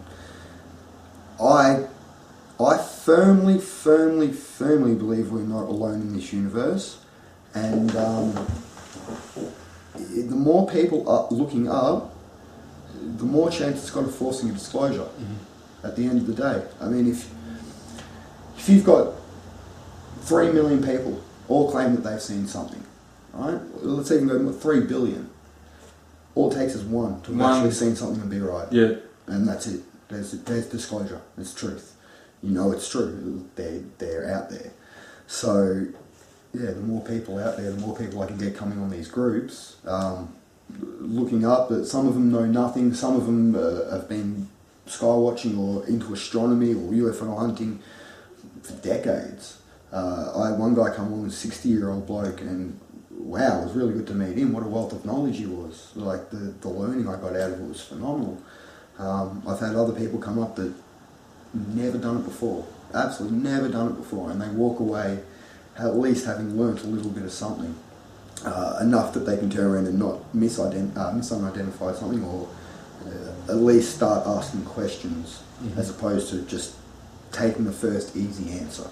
I I firmly, firmly, firmly believe we're not alone in this universe. And um, the more people are looking up, the more chance it's got of forcing a disclosure. Mm-hmm. At the end of the day, I mean, if if you've got three million people all claim that they've seen something, right? Let's even go with three billion. All it takes is one to have One. actually seen something and be right. Yeah. And that's it. There's there's disclosure. It's truth. You know it's true. They're they're out there. So yeah, the more people out there, the more people I can get coming on these groups, um, looking up. That some of them know nothing. Some of them uh, have been sky watching or into astronomy or U F O hunting for decades. Uh, I had one guy come along, a sixty-year-old bloke, and wow, it was really good to meet him. What a wealth of knowledge he was. Like, the, the learning I got out of it was phenomenal. Um, I've had other people come up that never done it before. Absolutely never done it before. And they walk away at least having learnt a little bit of something. uh, enough that they can turn around and not misident- uh, misidentify something, or uh, at least start asking questions, mm-hmm. as opposed to just taking the first easy answer.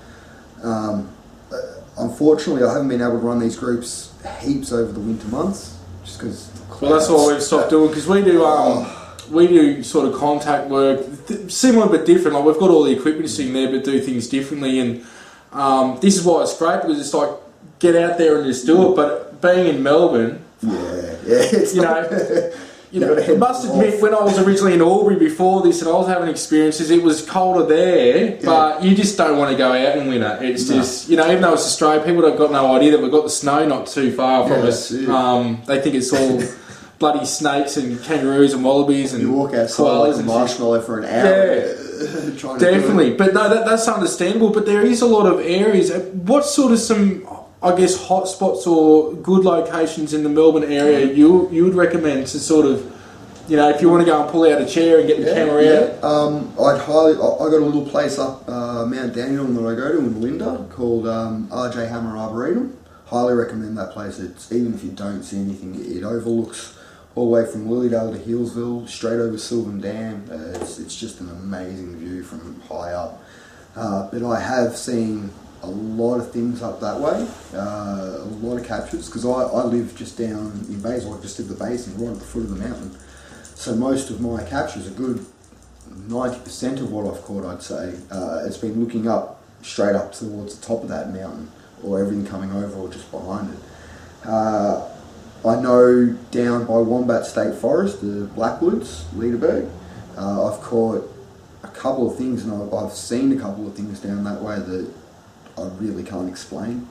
Um, uh, unfortunately, I haven't been able to run these groups heaps over the winter months, just because. Well, that's why we've stopped doing, because we do um, we do sort of contact work, th- similar but different. Like, we've got all the equipment sitting there, but do things differently. And um, this is why it's great, because it's like, get out there and just do it. But being in Melbourne, yeah, yeah, it's you know. You know, I must admit, when I was originally in Albury before this and I was having experiences, it was colder there, but yeah. you just don't want to go out in winter. It's no. just, you know, even though it's Australia, people have got no idea that we've got the snow not too far from yeah, us. Um, they think it's all bloody snakes and kangaroos and wallabies and you walk outside like a marshmallow for an hour. Yeah, trying definitely. To but no, that, that's understandable. But there is a lot of areas. What sort of some, I guess, hot spots or good locations in the Melbourne area you you would recommend to sort of, you know, if you want to go and pull out a chair and get the yeah, camera yeah. out? Um, I'd highly. I, I got a little place up uh, Mount Daniel that I go to in Linda called um, R J Hammer Arboretum. Highly recommend that place. It's even if you don't see anything, it overlooks all the way from Lilydale to Healesville, straight over Sylvan Dam. Uh, it's it's just an amazing view from high up. Uh, but I have seen a lot of things up that way, uh, a lot of captures, because I, I live just down in Bayswater, just at the basin, right at the foot of the mountain. So most of my captures, a good ninety percent of what I've caught, I'd say, uh, it's been looking up, straight up towards the top of that mountain, or everything coming over or just behind it. Uh, I know down by Wombat State Forest, the Blackwoods, Leederberg, uh, I've caught a couple of things, and I've, I've seen a couple of things down that way that I really can't explain.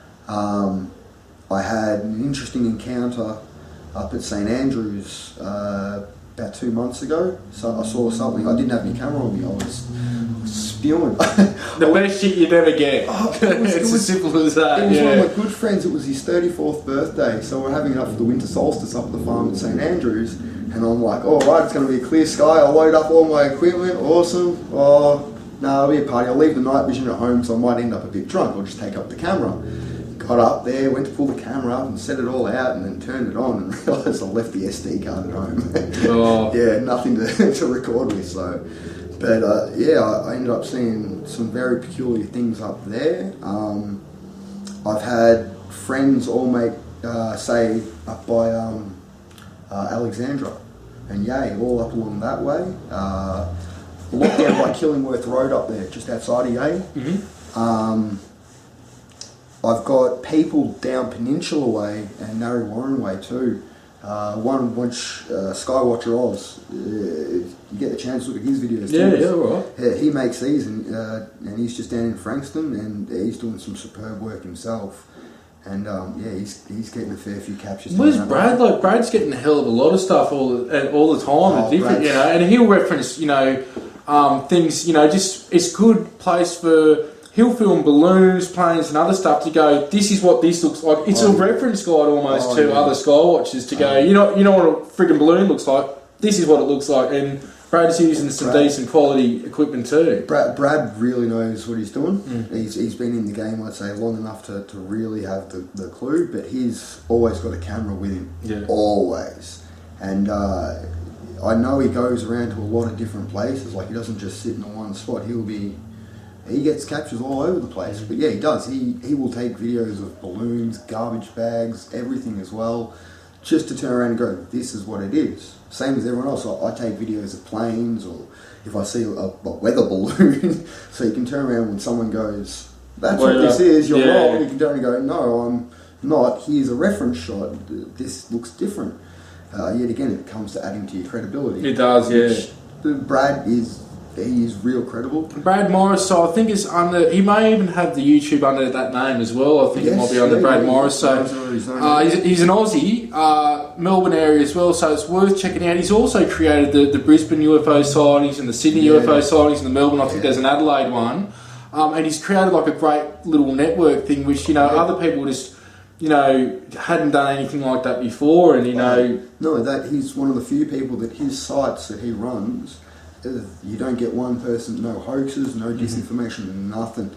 Um, I had an interesting encounter up at St Andrews uh, about two months ago. So I saw something. I didn't have any camera on me. I was spewing. The best shit you'd ever get. Oh, it was, it's it was, as simple as that. It was yeah. one of my good friends. It was his thirty-fourth birthday. So we're having it up for the winter solstice up at the farm at St Andrews. And I'm like, all right, it's going to be a clear sky. I'll load up all my equipment. Awesome. Oh, no, it'll be a party. I'll leave the night vision at home, so I might end up a bit drunk. I'll just take up the camera. Got up there, went to pull the camera up and set it all out, and then turned it on and realised I left the S D card at home. Oh. Yeah, nothing to, to record with. So, but uh, yeah, I, I ended up seeing some very peculiar things up there. Um, I've had friends all make uh, say up by um, uh, Alexandra and Yay, all up along that way. Uh, locked down by Killingworth Road up there, just outside of Yay. Mm-hmm. Um, I've got people down Peninsula Way and Narre Warren Way too. Uh, one which uh, Skywatcher Oz, uh, you get the chance to look at his videos yeah, too. Yeah, right. Yeah, he makes these, and uh, and he's just down in Frankston, and he's doing some superb work himself. And um, yeah, he's he's getting a fair few captures. Where's Brad? Like Brad's getting a hell of a lot of stuff all the, all the time, oh, and different, Brad's, you know. And he'll reference, you know, um, things, you know, just it's good place for. He'll film balloons, planes, and other stuff to go. This is what this looks like. It's oh, a reference guide almost oh, to yeah. other Skywatchers to go. Oh. You know, you know what a friggin' balloon looks like. This is what it looks like, and Brad's using some Brad, decent quality equipment too. Brad, Brad really knows what he's doing. Mm. He's he's been in the game, I'd say, long enough to, to really have the, the clue. But he's always got a camera with him, yeah. always. And uh, I know he goes around to a lot of different places. Like he doesn't just sit in one spot. He'll be He gets captures all over the place, but yeah, he does. He he will take videos of balloons, garbage bags, everything as well, just to turn around and go, this is what it is. Same as everyone else. I, I take videos of planes, or if I see a, a weather balloon, so you can turn around when someone goes, that's well, what this is, you're yeah. wrong, you can turn and go, no, I'm not, here's a reference shot, this looks different. Uh, yet again, it comes to adding to your credibility. It does, yeah. Brad is... He is real credible. Brad Morris, so I think is under. He may even have the YouTube under that name as well. I think yes, it might be under yeah, Brad yeah, Morris. So uh, he's, he's an Aussie, uh, Melbourne area as well. So it's worth checking out. He's also created the, the Brisbane U F O sightings and the Sydney yeah. U F O sightings and the Melbourne. I think yeah. there's an Adelaide one, um, and he's created like a great little network thing, which you know yeah. other people just. You know, hadn't done anything like that before, and you know, no, that he's one of the few people that his sites that he runs. You don't get one person, no hoaxes, no disinformation, mm-hmm. nothing.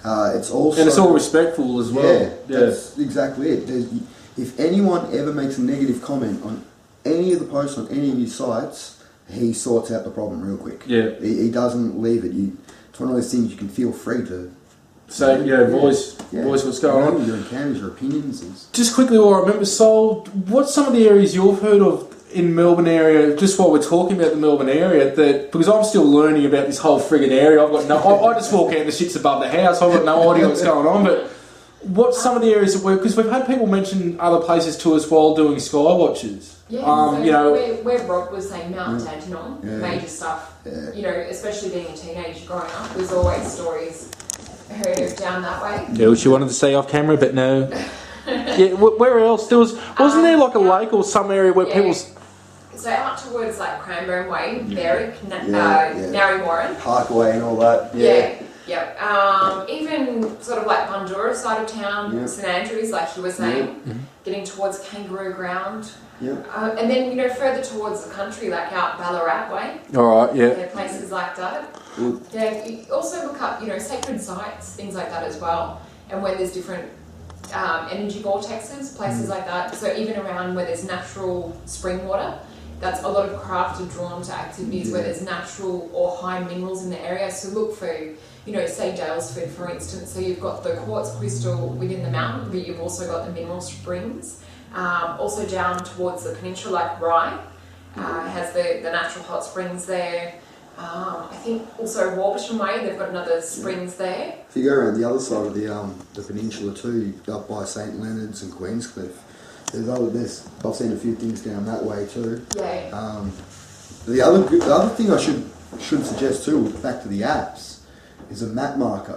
Uh, it's also and it's all respectful as well. Yeah, Yeah. that's exactly it. There's, if anyone ever makes a negative comment on any of the posts on any of his sites, he sorts out the problem real quick. Yeah. He, he doesn't leave it. You, it's one of those things you can feel free to So, yeah, voice, yeah. voice what's going on. Your encounters, your opinions. Is, Just quickly, while I remember, Sol, what's some of the areas you've heard of in Melbourne area, just while we're talking about the Melbourne area, that because I'm still learning about this whole friggin' area, I've got no, I, I just walk out and the shit's above the house, I've got no idea what's going on, but what's some of the areas that we're, because we've had people mention other places to us while doing sky watches. Yeah, um, so you know, where, where Rob was saying Mount Yeah. Dandenong, Yeah. major stuff, yeah. you know, especially being a teenager growing up, there's always stories heard of down that way. Yeah, which you wanted to say off camera, but no. Yeah, wh- where else? There was, wasn't Um, there like a yeah. lake or some area where Yeah. people's... So out towards like Cranbourne Way, Berwick, Na- Yeah, uh, yeah. Narry Warren. Parkway and all that. Yeah, yeah. Um, even sort of like Bundoora side of town, Yeah. St Andrews, like you were saying, getting towards Kangaroo Ground. Yeah. Uh, and then, you know, further towards the country, like out Ballarat Way, Alright, yeah. yeah, places like that. Well, Yeah, you also look up, you know, sacred sites, things like that as well. And where there's different um, energy vortexes, places like that. So even around where there's natural spring water, that's a lot of craft are drawn to activities where there's natural or high minerals in the area. So look for, you know, say Dalesford, for instance. So you've got the quartz crystal within the mountain, but you've also got the mineral springs. Um, also down towards the peninsula, like Rye, uh, has the, the natural hot springs there. Um, I think also Warburton Way, they've got another springs there. if you go around the other side of the um, the peninsula too, up by Saint Leonard's and Queenscliff, there's other there's I've seen a few things down that way too. Yeah. Um, the other good- the other thing I should should suggest too, back to the apps, is a map marker.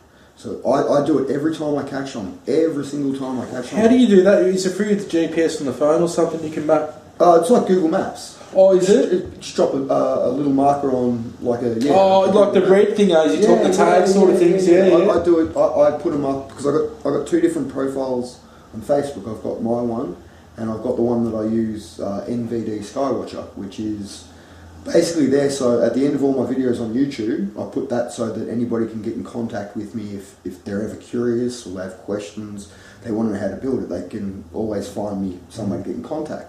So I, I do it every time I catch them. Every single time I catch them. How do you do that? Is it free with the G P S on the phone or something you can map? Uh, it's like Google Maps. Oh, is it? Just, just drop a, uh, a little marker on like a yeah. Oh, like the red thing as you talk the tag sort of things, yeah, yeah. I, I do it. I, I put them up because I got I got two different profiles on Facebook. I've got my one, and I've got the one that I use, uh, N V D Skywatcher, which is basically there. So at the end of all my videos on YouTube, I put that so that anybody can get in contact with me if if they're ever curious or they have questions, they want to know how to build it. They can always find me some way to get in contact.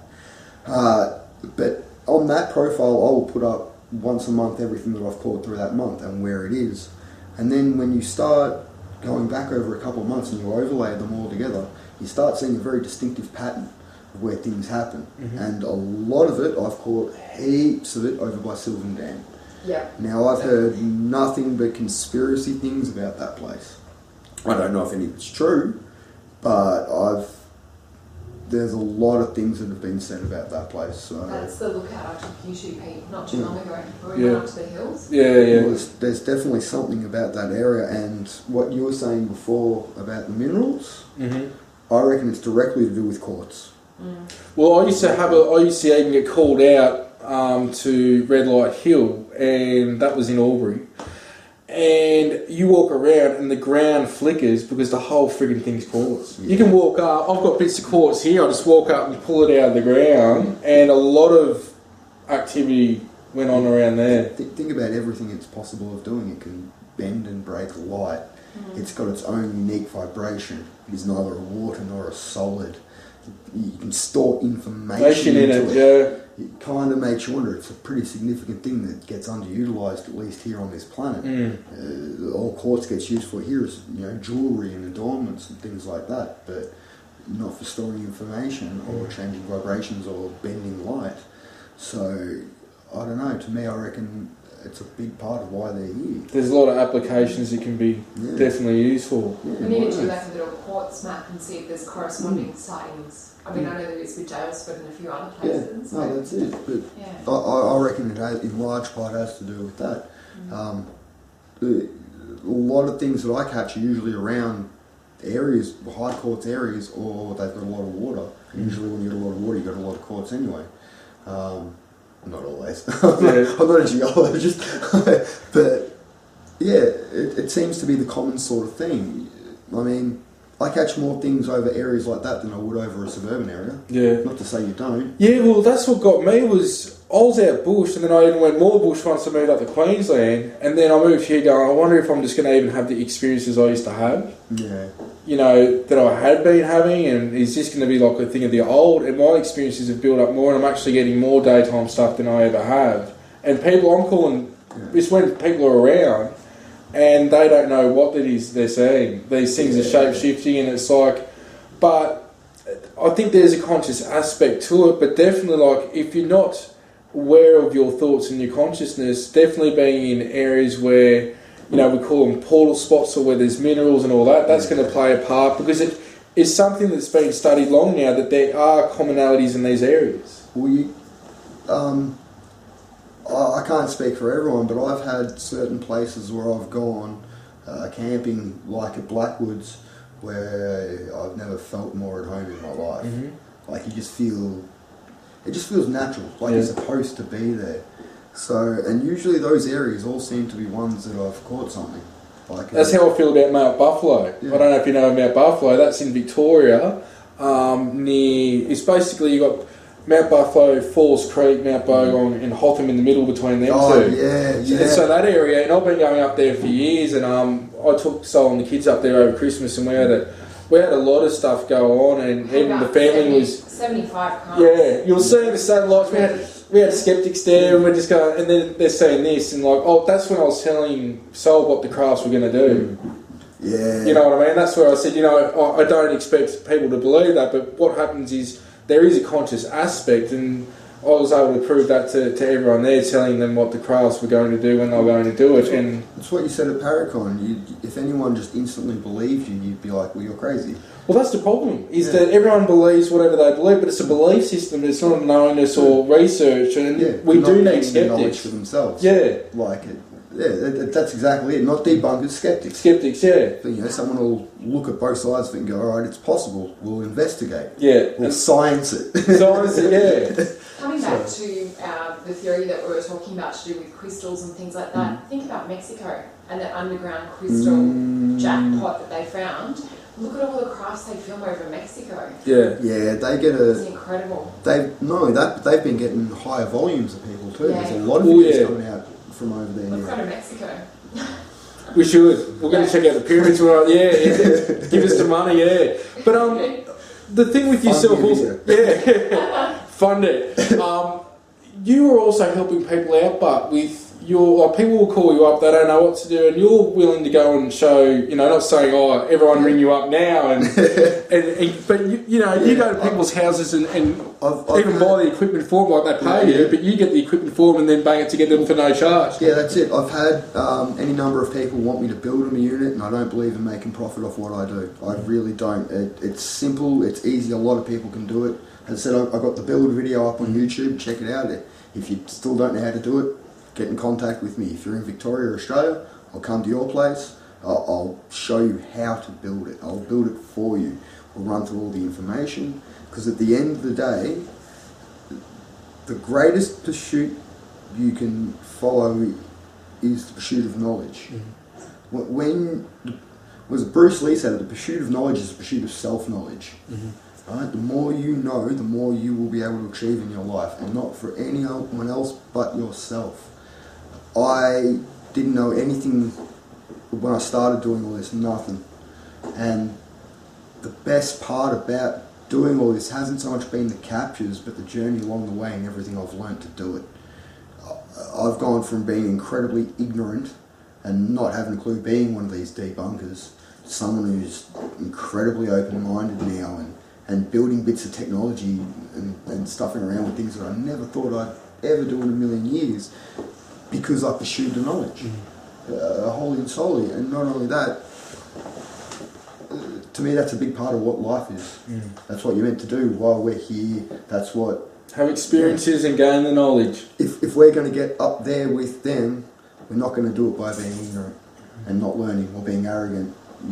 Uh, but on that profile, I will put up once a month everything that I've caught through that month and where it is. And then when you start going back over a couple of months and you overlay them all together, you start seeing a very distinctive pattern of where things happen. Mm-hmm. And a lot of it, I've caught heaps of it over by Sylvan Dam. Yeah. Now, I've heard nothing but conspiracy things about that place. I don't know if any of it's true, but I've there's a lot of things that have been said about that place. So That's the lookout I took you to, Pete, not too Yeah. long ago. We Yeah. went up to the hills. Yeah, Well, yeah. there's, there's definitely something about that area, and what you were saying before about the minerals, Mm-hmm. I reckon it's directly to do with quartz. Well, I used to have a. I used to even get called out um, to Red Light Hill, and that was in Albury. And you walk around, and the ground flickers because the whole friggin' thing's quartz. You can walk up. I've got bits of quartz here. I just walk up and pull it out of the ground, and a lot of activity went on around there. Th- think about everything it's possible of doing. It can bend and break light. It's got its own unique vibration. It is neither a water nor a solid. You can store information Nation in into it, it. yeah. It kind of makes you wonder. It's a pretty significant thing that gets underutilized, at least here on this planet. Mm. Uh, all quartz gets used for here is, you know, jewelry and adornments and things like that, but not for storing information or changing vibrations or bending light. So I don't know. To me, I reckon it's a big part of why they're here. There's a lot of applications it can be Yeah. definitely used for. Yeah, We need to why do not? like a little quartz map and see if there's corresponding sightings. I mean, I know there is with Dalesford and a few other Yeah, places. no, but- that's it. But yeah. I, I I reckon it has, in large part has to do with that. Um, the, a lot of things that I catch are usually around areas, high quartz areas, or they've got a lot of water. Usually when you get a lot of water, you've got a lot of quartz anyway. Um, not always. I'm, Yeah. not, I'm not a geologist. But yeah, it, it seems to be the common sort of thing. I mean, I catch more things over areas like that than I would over a suburban area. Yeah. Not to say you don't. Yeah, well, that's what got me was I was out bush, and then I even went more bush once I moved up to Queensland, and then I moved here going, I wonder if I'm just going to even have the experiences I used to have. Yeah. You know, that I had been having, and is this going to be like a thing of the old? And my experiences have built up more, and I'm actually getting more daytime stuff than I ever have. And people, I'm calling, yeah. it's when people are around, and they don't know what it is they're seeing. These things yeah. are shape-shifting, and it's like, but I think there's a conscious aspect to it, but definitely like, if you're not aware of your thoughts and your consciousness, definitely being in areas where, you know, we call them portal spots, or where there's minerals and all that, that's going to play a part, because it is something that's been studied long now, that there are commonalities in these areas. Well, you, um, I can't speak for everyone, but I've had certain places where I've gone uh, camping, like at Blackwoods, where I've never felt more at home in my life. Mm-hmm. Like, you just feel... It just feels natural, like yeah. you're supposed to be there. So, and usually those areas all seem to be ones that I've caught something. Like that's uh, how I feel about Mount Buffalo. Yeah. I don't know if you know Mount Buffalo. That's in Victoria. Um, near, it's basically you got Mount Buffalo, Falls Creek, Mount Bogong, and Hotham in the middle between them oh, two. yeah, yeah. So, so that area, and I've been going up there for years. And um, I took Sol and the kids up there over Christmas, and we had a we had a lot of stuff go on, and even the family seventy, was. seventy-five cars. Yeah, you'll see the satellites. We had we had skeptics there, and we're just going, and then they're saying this, and like, oh, that's when I was telling Sol what the crafts were going to do. Yeah, you know what I mean. That's where I said, you know, I don't expect people to believe that, but what happens is there is a conscious aspect, and I was able to prove that to, to everyone there, telling them what the crafts were going to do when they were going to do it. And that's what you said at Paracon. You, if anyone just instantly believed you, you'd be like, well, you're crazy. Well, that's the problem, is yeah. that everyone believes whatever they believe, but it's a belief system, it's not a knowingness or research, and yeah, we do need skeptics. Knowledge for themselves. Yeah. Like, it, yeah, that, that's exactly it. Not debunkers, skeptics. Skeptics, yeah. But, you know, someone will look at both sides of it and go, all right, it's possible, we'll investigate. Yeah. We'll science it. Science it, yeah. Coming back to uh, the theory that we were talking about to do with crystals and things like that, mm. think about Mexico and that underground crystal mm. jackpot that they found. Look at all the crafts they film over Mexico. Yeah, yeah, they get a. It's incredible. They not only that, but they've been getting higher volumes of people too. Yeah. There's a lot of Ooh, videos yeah. coming out from over there. Let's now. go to Mexico. We should. We're going to check out the pyramids. We're, yeah, yeah, give us the money. Yeah, but um, the thing with Fund yourself your also, yeah, fund it. Um, you were also helping people out, but with. You're, like, people will call you up, they don't know what to do, and you're willing to go and show, you know, not saying, oh, everyone ring you up now, and, and, and but, you, you know, you yeah, go to people's I've, houses and, and I've, I've even had, buy the equipment for them, like they pay yeah, you, yeah. but you get the equipment for them and then bang it to get them for no charge. Yeah, that's it. I've had um, any number of people want me to build them a unit, and I don't believe in making profit off what I do. I really don't. It, it's simple, it's easy, a lot of people can do it. As I said, I, I got the build video up on YouTube, check it out. If you still don't know how to do it, get in contact with me. If you're in Victoria or Australia, I'll come to your place. I'll, I'll show you how to build it. I'll build it for you. We'll run through all the information. Because at the end of the day, the greatest pursuit you can follow is the pursuit of knowledge. Mm-hmm. When, was it Bruce Lee said it, the pursuit of knowledge is the pursuit of self-knowledge. Mm-hmm. Right? The more you know, the more you will be able to achieve in your life, and not for anyone else but yourself. I didn't know anything when I started doing all this, nothing. And the best part about doing all this hasn't so much been the captures, but the journey along the way and everything I've learned to do it. I've gone from being incredibly ignorant and not having a clue, being one of these debunkers, to someone who's incredibly open-minded now and, and building bits of technology and, and stuffing around with things that I never thought I'd ever do in a million years. Because I pursued the knowledge, mm. uh, wholly and solely. And not only that, uh, to me that's a big part of what life is. Mm. That's what you're meant to do while we're here. That's what... Have experiences yeah. and gain the knowledge. If, if we're going to get up there with them, we're not going to do it by being ignorant and not learning or being arrogant.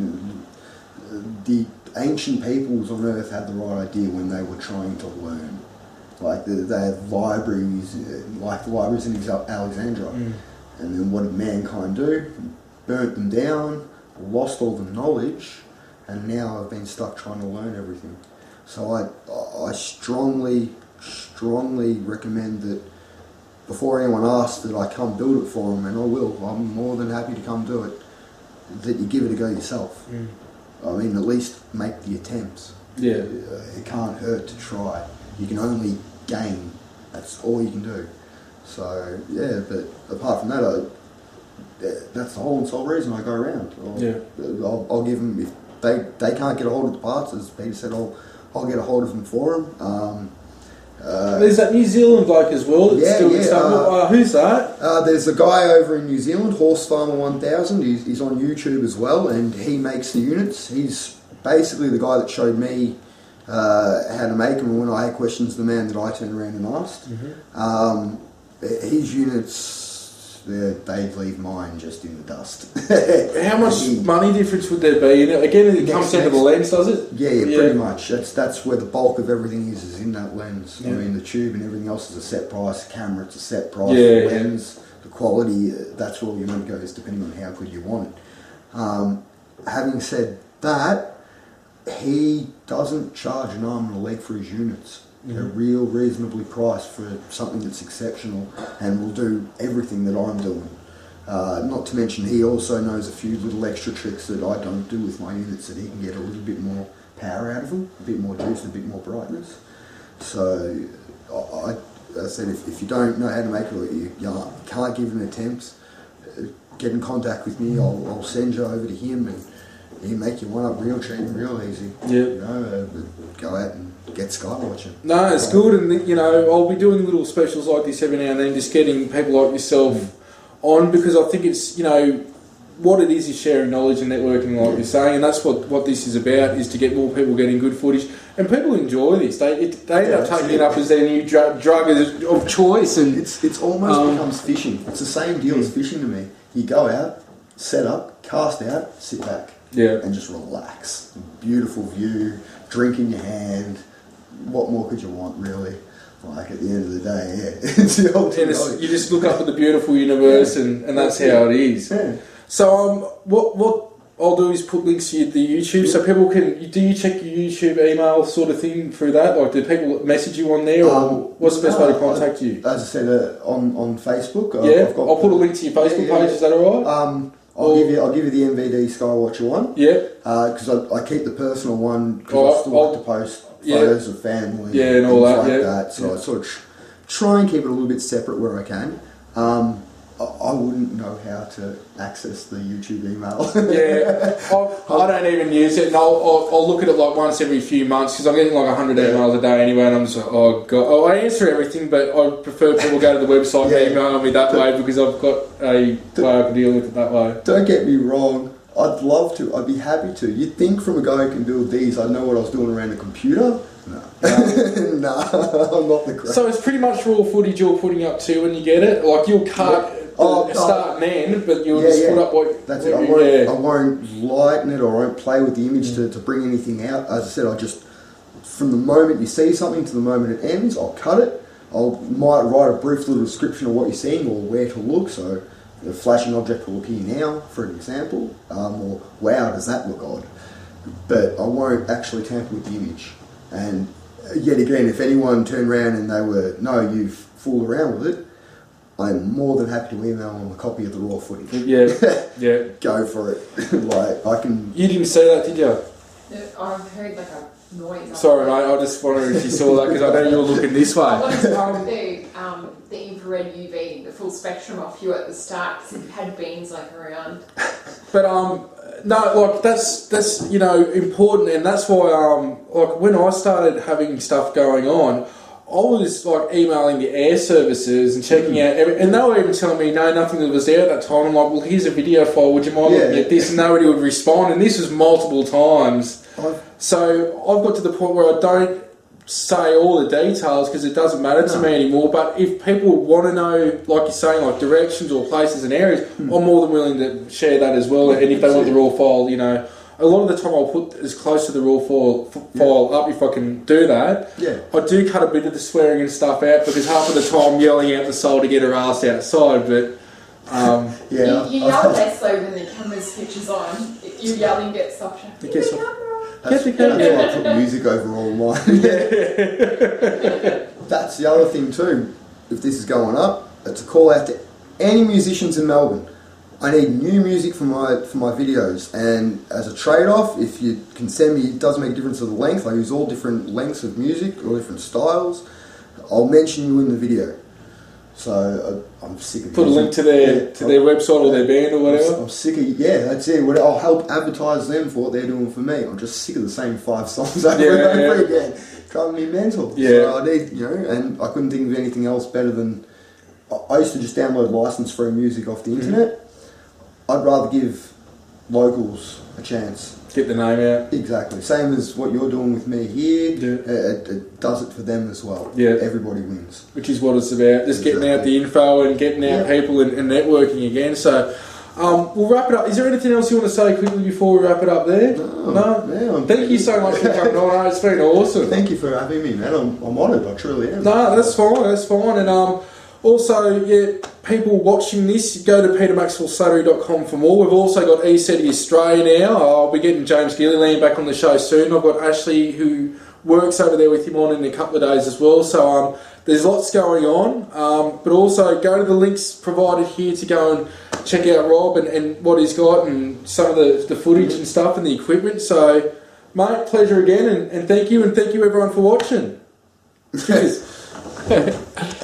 The ancient peoples on earth had the right idea when they were trying to learn. Like, they had libraries, like the libraries in Alexandria. Mm. And then what did mankind do? Burnt them down, lost all the knowledge, and now I've been stuck trying to learn everything. So I, I strongly, strongly recommend that before anyone asks, that I come build it for them, and I will. I'm more than happy to come do it. That you give it a go yourself. Mm. I mean, at least make the attempts. Yeah. It can't hurt to try. You can only gain. That's all you can do. So yeah, but apart from that, I, that's the whole and sole reason I go around. I'll, Yeah. I'll, I'll give them, if they they can't get a hold of the parts, as Peter said, I'll I'll get a hold of them for them. Um, uh, There's that New Zealand bloke as well that's Yeah, doing yeah, stuff. uh, uh, who's that? uh, there's a guy over in New Zealand, Horse Farmer one thousand. He's, he's on YouTube as well, and he makes the units. He's basically the guy that showed me uh, how to make them. And when I had questions, the man that I turned around and asked. Mm-hmm. Um, his units, they'd leave mine just in the dust. How much He- money difference would there be? You know, again, it Next- comes down to the next- lens, does it? Yeah, yeah, Yeah. pretty much. That's that's where the bulk of everything is, is in that lens. I Yeah. mean, the tube and everything else is a set price. Camera, it's a set price. Yeah, the lens, the quality, uh, that's where all your money goes, depending on how good you want it. Um, having said that, he doesn't charge an arm and a leg for his units. They're Mhm. real reasonably priced for something that's exceptional and will do everything that I'm doing. Uh, not to mention, he also knows a few little extra tricks that I don't do with my units, that he can get a little bit more power out of them, a bit more juice, and a bit more brightness. So, I, I, I said, if, if you don't know how to make it, or you, you can't give an attempt, uh, get in contact with me. I'll, I'll send you over to him, and he'll make you one up real cheap and real easy. Yeah. You know, uh, go out and get skywatching. No, it's good, and you know, I'll be doing little specials like this every now and then, just getting people like yourself Mm. on, because I think it's, you know, what it is is sharing knowledge and networking, like Yeah. you're saying, and that's what, what this is about, is to get more people getting good footage, and people enjoy this. They it, they end Yeah, up taking absolutely. it up as their new drug, drug of of choice, and It's it's almost Um, becomes fishing. It's the same deal as fishing to me. You go out, set up, cast out, sit back, yeah. and just relax. Beautiful view, drink in your hand. What more could you want, really? Like, at the end of the day, yeah, it's the ultimate. And it's, you just look up at the beautiful universe, and, and that's how it is. Yeah. So, um, what what I'll do is put links to the YouTube, so people can. Do you check your YouTube email sort of thing through that? Like, do people message you on there, or Um, what's the best way to no, contact you? As I said, uh, on on Facebook. uh, Yeah, I've got, I'll put a link to your Facebook Yeah, yeah, page. Is that all right? Um, I'll Or- give you I'll give you the M V D Skywatcher one. Yeah, Because I, I keep the personal one because Oh, I still I'll- like to post yeah. photos of family Yeah, and all things that, like yeah. that. So Yeah. I sort of tr- try and keep it a little bit separate where I can. Um, I, I wouldn't know how to access the YouTube email. yeah. I, I don't even use it, and I'll, I'll, I'll look at it like once every few months, because I'm getting like a hundred Yeah. emails a day anyway, and I'm just like, oh god. Oh, I answer everything, but I prefer people go to the website Yeah. and email me that way, because I've got a way I can deal with it that way. Don't get me wrong. I'd love to. I'd be happy to. You'd think from a guy who can build these, I'd know what I was doing around the computer. No. no, I'm not the great. So it's pretty much raw footage you're putting up too when you get it. Like you'll cut Yeah. Oh, the no. start and end, but you'll Yeah, just yeah. put up what. That's what it. I you- won't, yeah. I won't lighten it, or I won't play with the image to, to bring anything out. As I said, I just, from the moment you see something to the moment it ends, I'll cut it. I might write a brief little description of what you're seeing or where to look. So the flashing object will appear now, for an example, um, or wow, does that look odd? But I won't actually tamper with the image. And yet again, if anyone turned around and they were, no, you've fooled around with it, I'm more than happy to email them a copy of the raw footage. Yeah, yeah. Go for it. Like, I can... You didn't see that, did you? I've heard like a noise. Sorry, mate. I just wondered if you saw that, because I know you were looking this I way. wanted to go with the, um, the infrared U V, the full spectrum off you at the start, because it had beams like around. But um, no, like that's that's you know important, and that's why um, like when I started having stuff going on, I was like emailing the air services and checking out, every, and they were even telling me no, nothing that was there at that time. I'm like, well, here's a video file. Would you mind Yeah. looking at this? And nobody would respond, and this was multiple times. I've, So I've got to the point where I don't say all the details because it doesn't matter to No. me anymore. But if people want to know, like you're saying, like directions or places and areas, I'm more than willing to share that as well. And if they want the raw file, you know, a lot of the time I'll put as close to the raw file, f- file up if I can do that. yeah. I do cut a bit of the swearing and stuff out because half of the time I'm yelling out the soul to get her ass outside. But um, Yeah. You, you yell less though when the camera switches on. Your yelling gets softer. It gets Get the soft- camera. That's, Get that's the why I put music over all mine. That's the other thing too. If this is going up, it's a call out to any musicians in Melbourne. I need new music for my for my videos, and as a trade-off, if you can send me, it doesn't make a difference to the length. I use all different lengths of music, all different styles. I'll mention you in the video. So I, I'm sick of put using, a link to their yeah, to their website or their band or whatever. I'm, I'm sick of yeah. That's it. What- I'll help advertise them for what they're doing for me. I'm just sick of the same five songs over Yeah, and over yeah. again. Driving me mental. Yeah. So I need, you know, and I couldn't think of anything else better than I I used to just download license-free music off the Mm-hmm. internet. I'd rather give locals a chance. Get the name out. Exactly. Same as what you're doing with me here. Yeah. It, it does it for them as well. Yeah. Everybody wins. Which is what it's about, just getting out the info and getting out Yeah. people and, and networking again. So um, we'll wrap it up. Is there anything else you want to say quickly before we wrap it up there? No. No? Yeah, I'm- Thank you so much for coming on. It's been awesome. Thank you for having me, man. I'm, I'm honoured. I truly am. No, that's fine. That's fine. And um, also, yeah, people watching this, go to peter maxwell suttery dot com for more. We've also got eSETI Australia now. I'll be getting James Gilliland back on the show soon. I've got Ashley, who works over there with him on in a couple of days as well. So um, there's lots going on. Um, but also, go to the links provided here to go and check out Rob and, and what he's got and some of the, the footage and stuff and the equipment. So, mate, pleasure again. And, and thank you. And thank you, everyone, for watching. Cheers.